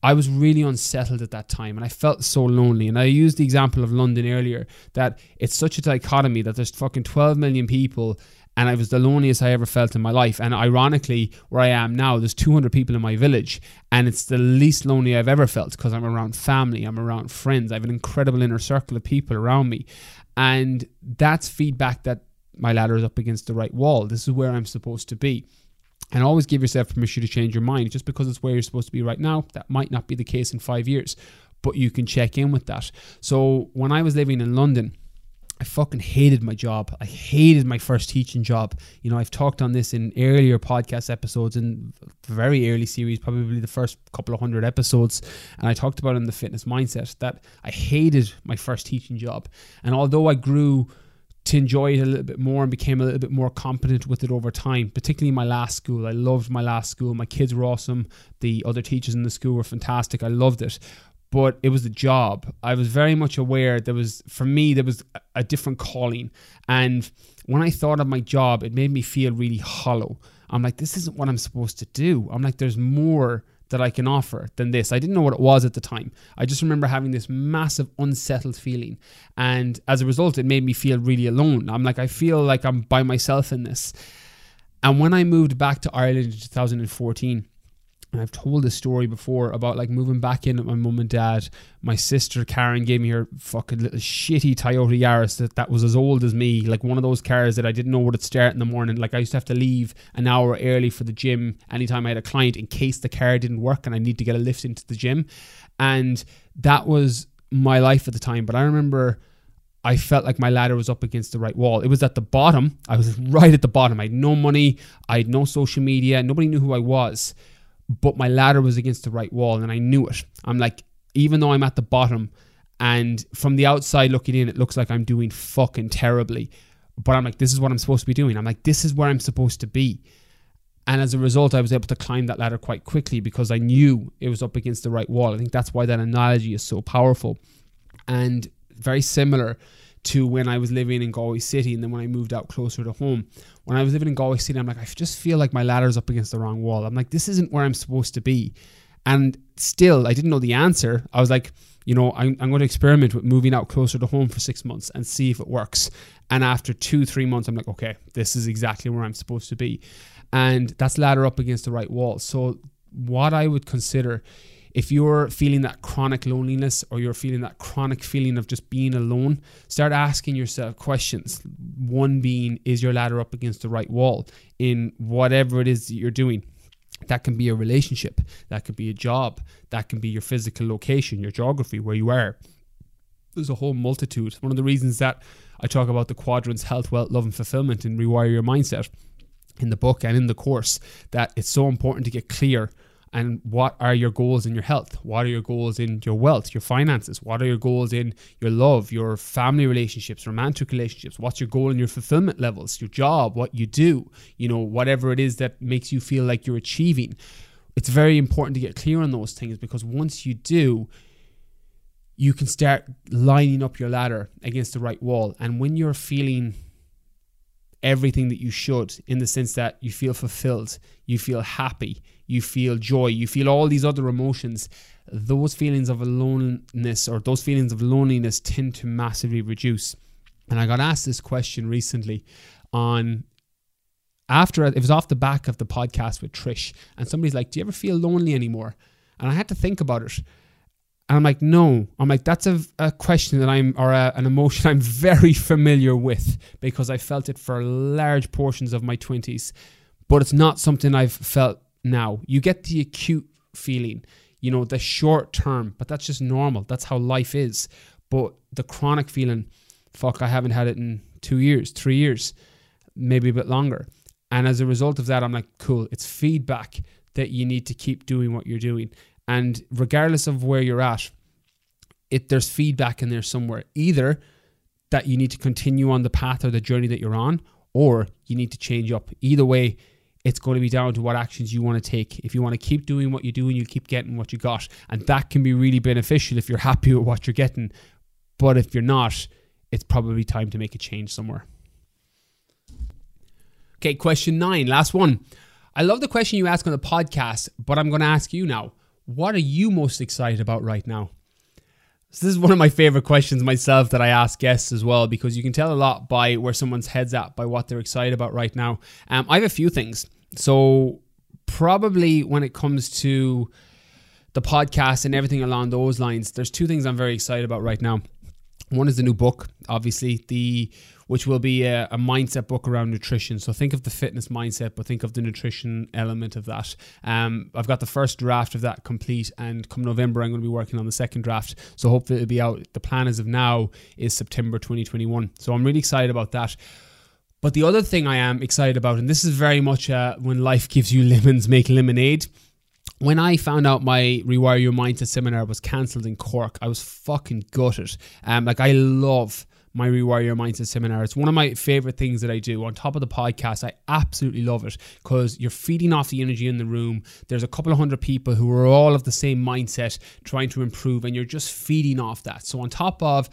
I was really unsettled at that time and I felt so lonely. And I used the example of London earlier, that it's such a dichotomy that there's fucking twelve million people and I was the loneliest I ever felt in my life. And ironically, where I am now, there's two hundred people in my village and it's the least lonely I've ever felt because I'm around family, I'm around friends, I have an incredible inner circle of people around me. And that's feedback that my ladder is up against the right wall. This is where I'm supposed to be. And always give yourself permission to change your mind. Just because it's where you're supposed to be right now, that might not be the case in five years. But you can check in with that. So when I was living in London, I fucking hated my job. I hated my first teaching job. You know, I've talked on this in earlier podcast episodes, in very early series, probably the first couple of hundred episodes. And I talked about it in the fitness mindset that I hated my first teaching job. And although I grew to enjoy it a little bit more and became a little bit more competent with it over time, particularly my last school. I loved my last school. My kids were awesome. The other teachers in the school were fantastic. I loved it. But it was the job. I was very much aware there was, for me, there was a different calling. And when I thought of my job, it made me feel really hollow. I'm like, this isn't what I'm supposed to do. I'm like, there's more that I can offer than this. I didn't know what it was at the time. I just remember having this massive unsettled feeling. And as a result, it made me feel really alone. I'm like, I feel like I'm by myself in this. And when I moved back to Ireland in two thousand fourteen, and I've told this story before about like moving back in with my mum and dad. My sister Karen gave me her fucking little shitty Toyota Yaris that, that was as old as me. Like one of those cars that I didn't know would start in the morning. Like I used to have to leave an hour early for the gym anytime I had a client in case the car didn't work and I need to get a lift into the gym. And that was my life at the time. But I remember I felt like my ladder was up against the right wall. It was at the bottom. I was right at the bottom. I had no money. I had no social media. Nobody knew who I was. But my ladder was against the right wall and I knew it. I'm like, even though I'm at the bottom and from the outside looking in, it looks like I'm doing fucking terribly. But I'm like, this is what I'm supposed to be doing. I'm like, this is where I'm supposed to be. And as a result, I was able to climb that ladder quite quickly because I knew it was up against the right wall. I think that's why that analogy is so powerful. And very similar to when I was living in Galway City and then when I moved out closer to home. When I was living in Galway City, I'm like, I just feel like my ladder's up against the wrong wall. I'm like, this isn't where I'm supposed to be. And still, I didn't know the answer. I was like, you know, I'm, I'm going to experiment with moving out closer to home for six months and see if it works. And after two, three months, I'm like, okay, this is exactly where I'm supposed to be. And that's ladder up against the right wall. So what I would consider, if you're feeling that chronic loneliness or you're feeling that chronic feeling of just being alone, start asking yourself questions. One being, is your ladder up against the right wall in whatever it is that you're doing? That can be a relationship. That could be a job. That can be your physical location, your geography, where you are. There's a whole multitude. One of the reasons that I talk about the quadrants, health, wealth, love, and fulfillment in Rewire Your Mindset in the book and in the course, that it's so important to get clear. And what are your goals in your health? What are your goals in your wealth, your finances? What are your goals in your love, your family relationships, romantic relationships? What's your goal in your fulfillment levels, your job, what you do, you know, whatever it is that makes you feel like you're achieving. It's very important to get clear on those things because once you do, you can start lining up your ladder against the right wall. And when you're feeling everything that you should, in the sense that you feel fulfilled, you feel happy, you feel joy, you feel all these other emotions, those feelings of aloneness or those feelings of loneliness tend to massively reduce. And I got asked this question recently on, after, it was off the back of the podcast with Trish, and somebody's like, do you ever feel lonely anymore? And I had to think about it. And I'm like, no. I'm like, that's a, a question that I'm, or a, an emotion I'm very familiar with because I felt it for large portions of my twenties. But it's not something I've felt now. You get the acute feeling, you know, the short term, but that's just normal. That's how life is. But the chronic feeling, fuck, I haven't had it in two years, three years, maybe a bit longer. And as a result of that, I'm like, cool, it's feedback that you need to keep doing what you're doing. And regardless of where you're at, it there's feedback in there somewhere. Either that you need to continue on the path or the journey that you're on, or you need to change up. Either way, it's going to be down to what actions you want to take. If you want to keep doing what you do and you keep getting what you got, and that can be really beneficial if you're happy with what you're getting. But if you're not, it's probably time to make a change somewhere. Okay, question nine, last one. I love the question you ask on the podcast, but I'm going to ask you now. what are you most excited about right now? So this is one of my favorite questions myself that I ask guests as well, because you can tell a lot by where someone's head's at, by what they're excited about right now. Um, I have a few things. So probably when it comes to the podcast and everything along those lines, there's two things I'm very excited about right now. One is the new book, obviously, the which will be a, a mindset book around nutrition. So think of the fitness mindset, but think of the nutrition element of that. Um, I've got the first draft of that complete, and come November, I'm going to be working on the second draft. So hopefully it'll be out. The plan as of now is September twenty twenty-one. So I'm really excited about that. But the other thing I am excited about, and this is very much uh, when life gives you lemons, make lemonade. When I found out my Rewire Your Mindset seminar was cancelled in Cork, I was fucking gutted. Um, like I love my Rewire Your Mindset seminar. It's one of my favorite things that I do. On top of the podcast, I absolutely love it because you're feeding off the energy in the room. There's a couple of hundred people who are all of the same mindset trying to improve, and you're just feeding off that. So on top of,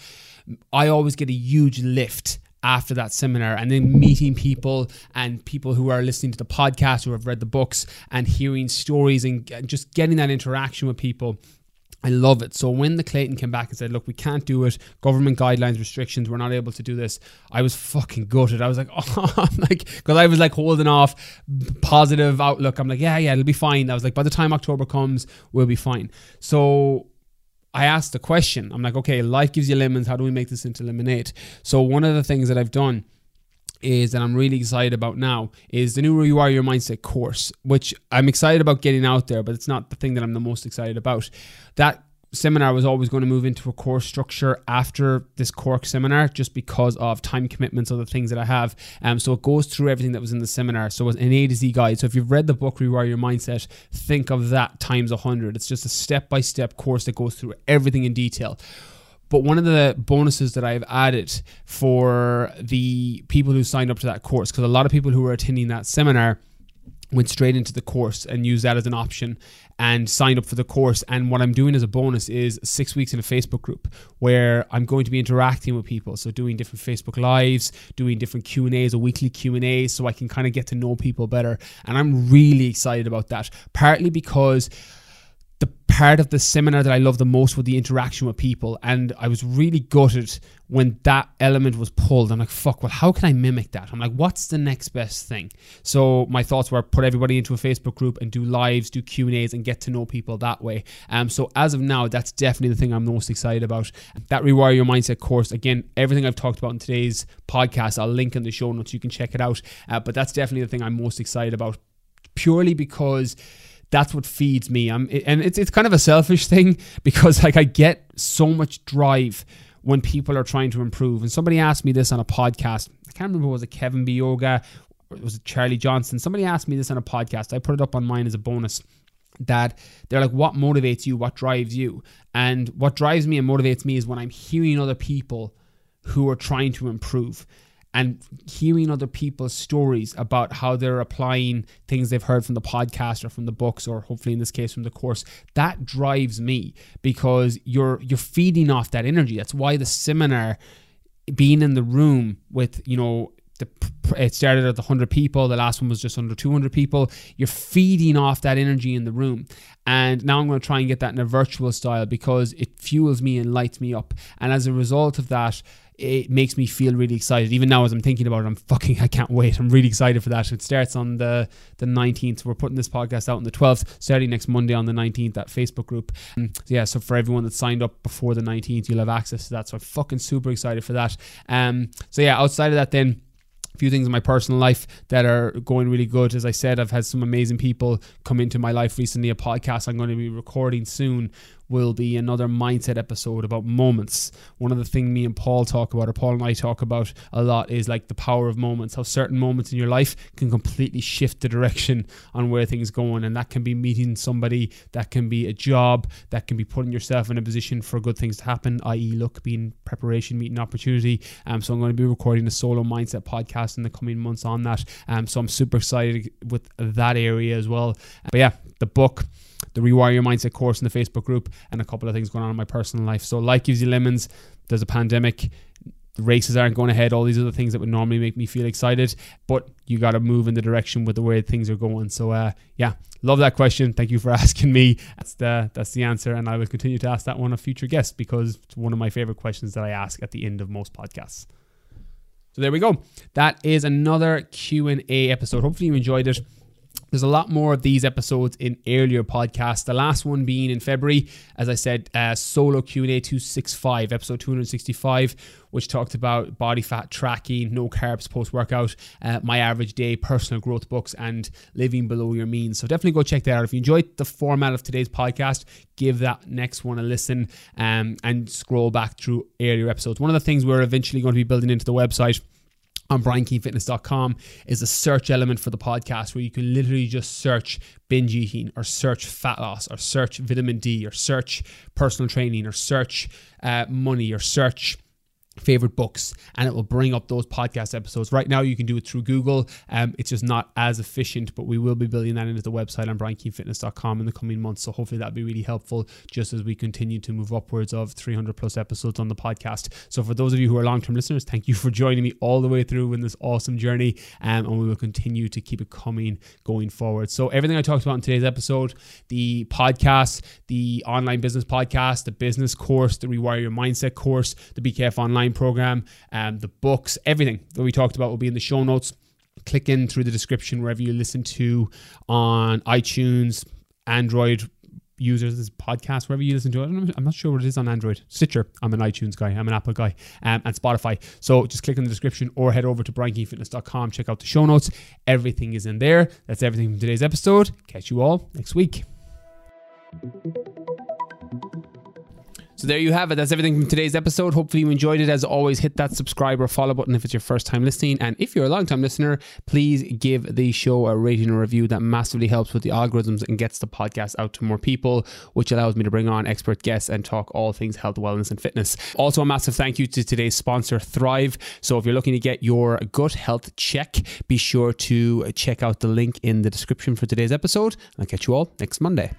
I always get a huge lift after that seminar, and then meeting people and people who are listening to the podcast, who have read the books, and hearing stories and just getting that interaction with people. I love it. So when the Clayton came back and said, look, we can't do it, government guidelines, restrictions, we're not able to do this, I was fucking gutted. I was like, oh, I'm like, because I was like holding off positive outlook. I'm like, yeah, yeah, it'll be fine. I was like, by the time October comes, we'll be fine. So I asked the question. I'm like, okay, life gives you lemons. How do we make this into lemonade? So one of the things that I've done is that I'm really excited about now is the new Rewire Your Mindset course, which I'm excited about getting out there, but it's not the thing that I'm the most excited about. That seminar was always going to move into a course structure after this Cork seminar, just because of time commitments, other things that I have. Um, so it goes through everything that was in the seminar. So it's an A to Z guide. So if you've read the book Rewire Your Mindset, think of that times a hundred. It's just a step-by-step course that goes through everything in detail. But one of the bonuses that I've added for the people who signed up to that course, because a lot of people who were attending that seminar went straight into the course and used that as an option and signed up for the course. And what I'm doing as a bonus is six weeks in a Facebook group where I'm going to be interacting with people. So doing different Facebook lives, doing different Q and A's, a weekly Q and A, so I can kind of get to know people better. And I'm really excited about that, partly because the part of the seminar that I love the most was the interaction with people. And I was really gutted when that element was pulled. I'm like, fuck, well, how can I mimic that? I'm like, what's the next best thing? So my thoughts were put everybody into a Facebook group and do lives, do Q and A's and get to know people that way. Um, so as of now, that's definitely the thing I'm most excited about. That Rewire Your Mindset course, again, everything I've talked about in today's podcast, I'll link in the show notes. You can check it out. Uh, but that's definitely the thing I'm most excited about, purely because that's what feeds me. I'm, and it's it's kind of a selfish thing, because like I get so much drive when people are trying to improve. And somebody asked me this on a podcast. I can't remember, was it Kevin B. Yoga or was it Charlie Johnson? Somebody asked me this on a podcast. I put it up on mine as a bonus. That they're like, what motivates you? What drives you? And what drives me and motivates me is when I'm hearing other people who are trying to improve, and hearing other people's stories about how they're applying things they've heard from the podcast or from the books, or hopefully in this case from the course. That drives me, because you're you're feeding off that energy. That's why the seminar, being in the room with, you know, the, it started at one hundred people. The last one was just under two hundred people. You're feeding off that energy in the room. And now I'm going to try and get that in a virtual style, because it fuels me and lights me up. And as a result of that, it makes me feel really excited. Even now as I'm thinking about it, I'm fucking, I can't wait. I'm really excited for that. It starts on the, the nineteenth. We're putting this podcast out on the twelfth, starting next Monday on the nineteenth, that Facebook group. And so yeah, so for everyone that signed up before the nineteenth, you'll have access to that. So I'm fucking super excited for that. Um, so yeah, outside of that then, a few things in my personal life that are going really good. As I said, I've had some amazing people come into my life recently. A podcast I'm going to be recording soon will be another mindset episode about moments. One of the things me and Paul talk about, or Paul and I talk about a lot, is like the power of moments, how certain moments in your life can completely shift the direction on where things going. And that can be meeting somebody, that can be a job, that can be putting yourself in a position for good things to happen, that is look, being preparation, meeting opportunity. Um, so I'm going to be recording a solo mindset podcast in the coming months on that. Um, so I'm super excited with that area as well. But yeah, the book, the Rewire Your Mindset course in the Facebook group, and a couple of things going on in my personal life. So life gives you lemons. There's a pandemic. races aren't going ahead, all these other things that would normally make me feel excited, but you got to move in the direction with the way things are going. So uh, yeah, love that question. Thank you for asking me. That's the, that's the answer. And I will continue to ask that one of future guests because it's one of my favorite questions that I ask at the end of most podcasts. So there we go. That is another Q and A episode. Hopefully you enjoyed it. There's a lot more of these episodes in earlier podcasts. The last one being in February, as I said, uh, solo Q and A two sixty-five, episode two sixty-five, which talked about body fat tracking, no carbs post-workout, uh, my average day, personal growth books, and living below your means. So definitely go check that out. If you enjoyed the format of today's podcast, give that next one a listen um, and scroll back through earlier episodes. One of the things we're eventually going to be building into the website on brian keane fitness dot com is a search element for the podcast where you can literally just search binge eating or search fat loss or search vitamin D or search personal training or search uh, money or search favorite books, and it will bring up those podcast episodes. Right now you can do it through Google. Um, it's just not as efficient, but we will be building that into the website on brian keane fitness dot com in the coming months. So hopefully that'll be really helpful just as we continue to move upwards of three hundred plus episodes on the podcast. So for those of you who are long-term listeners, thank you for joining me all the way through in this awesome journey, um, and we will continue to keep it coming going forward. So everything I talked about in today's episode, the podcast, the online business podcast, the business course, the Rewire Your Mindset course, the B K F Online program, um, the books, everything that we talked about will be in the show notes. Click in through the description wherever you listen to on iTunes, Android users, this podcast, wherever you listen to it. I'm not sure what it is on Android. Stitcher. I'm an iTunes guy. I'm an Apple guy. Um, and Spotify. So just click in the description or head over to brian keane fitness dot com. Check out the show notes. Everything is in there. That's everything from today's episode. Catch you all next week. So there you have it. That's everything from today's episode. Hopefully you enjoyed it. As always, hit that subscribe or follow button if it's your first time listening. And if you're a long time listener, please give the show a rating or review. That massively helps with the algorithms and gets the podcast out to more people, which allows me to bring on expert guests and talk all things health, wellness, and fitness. Also, a massive thank you to today's sponsor, Thrive. So if you're looking to get your gut health check, be sure to check out the link in the description for today's episode. I'll catch you all next Monday.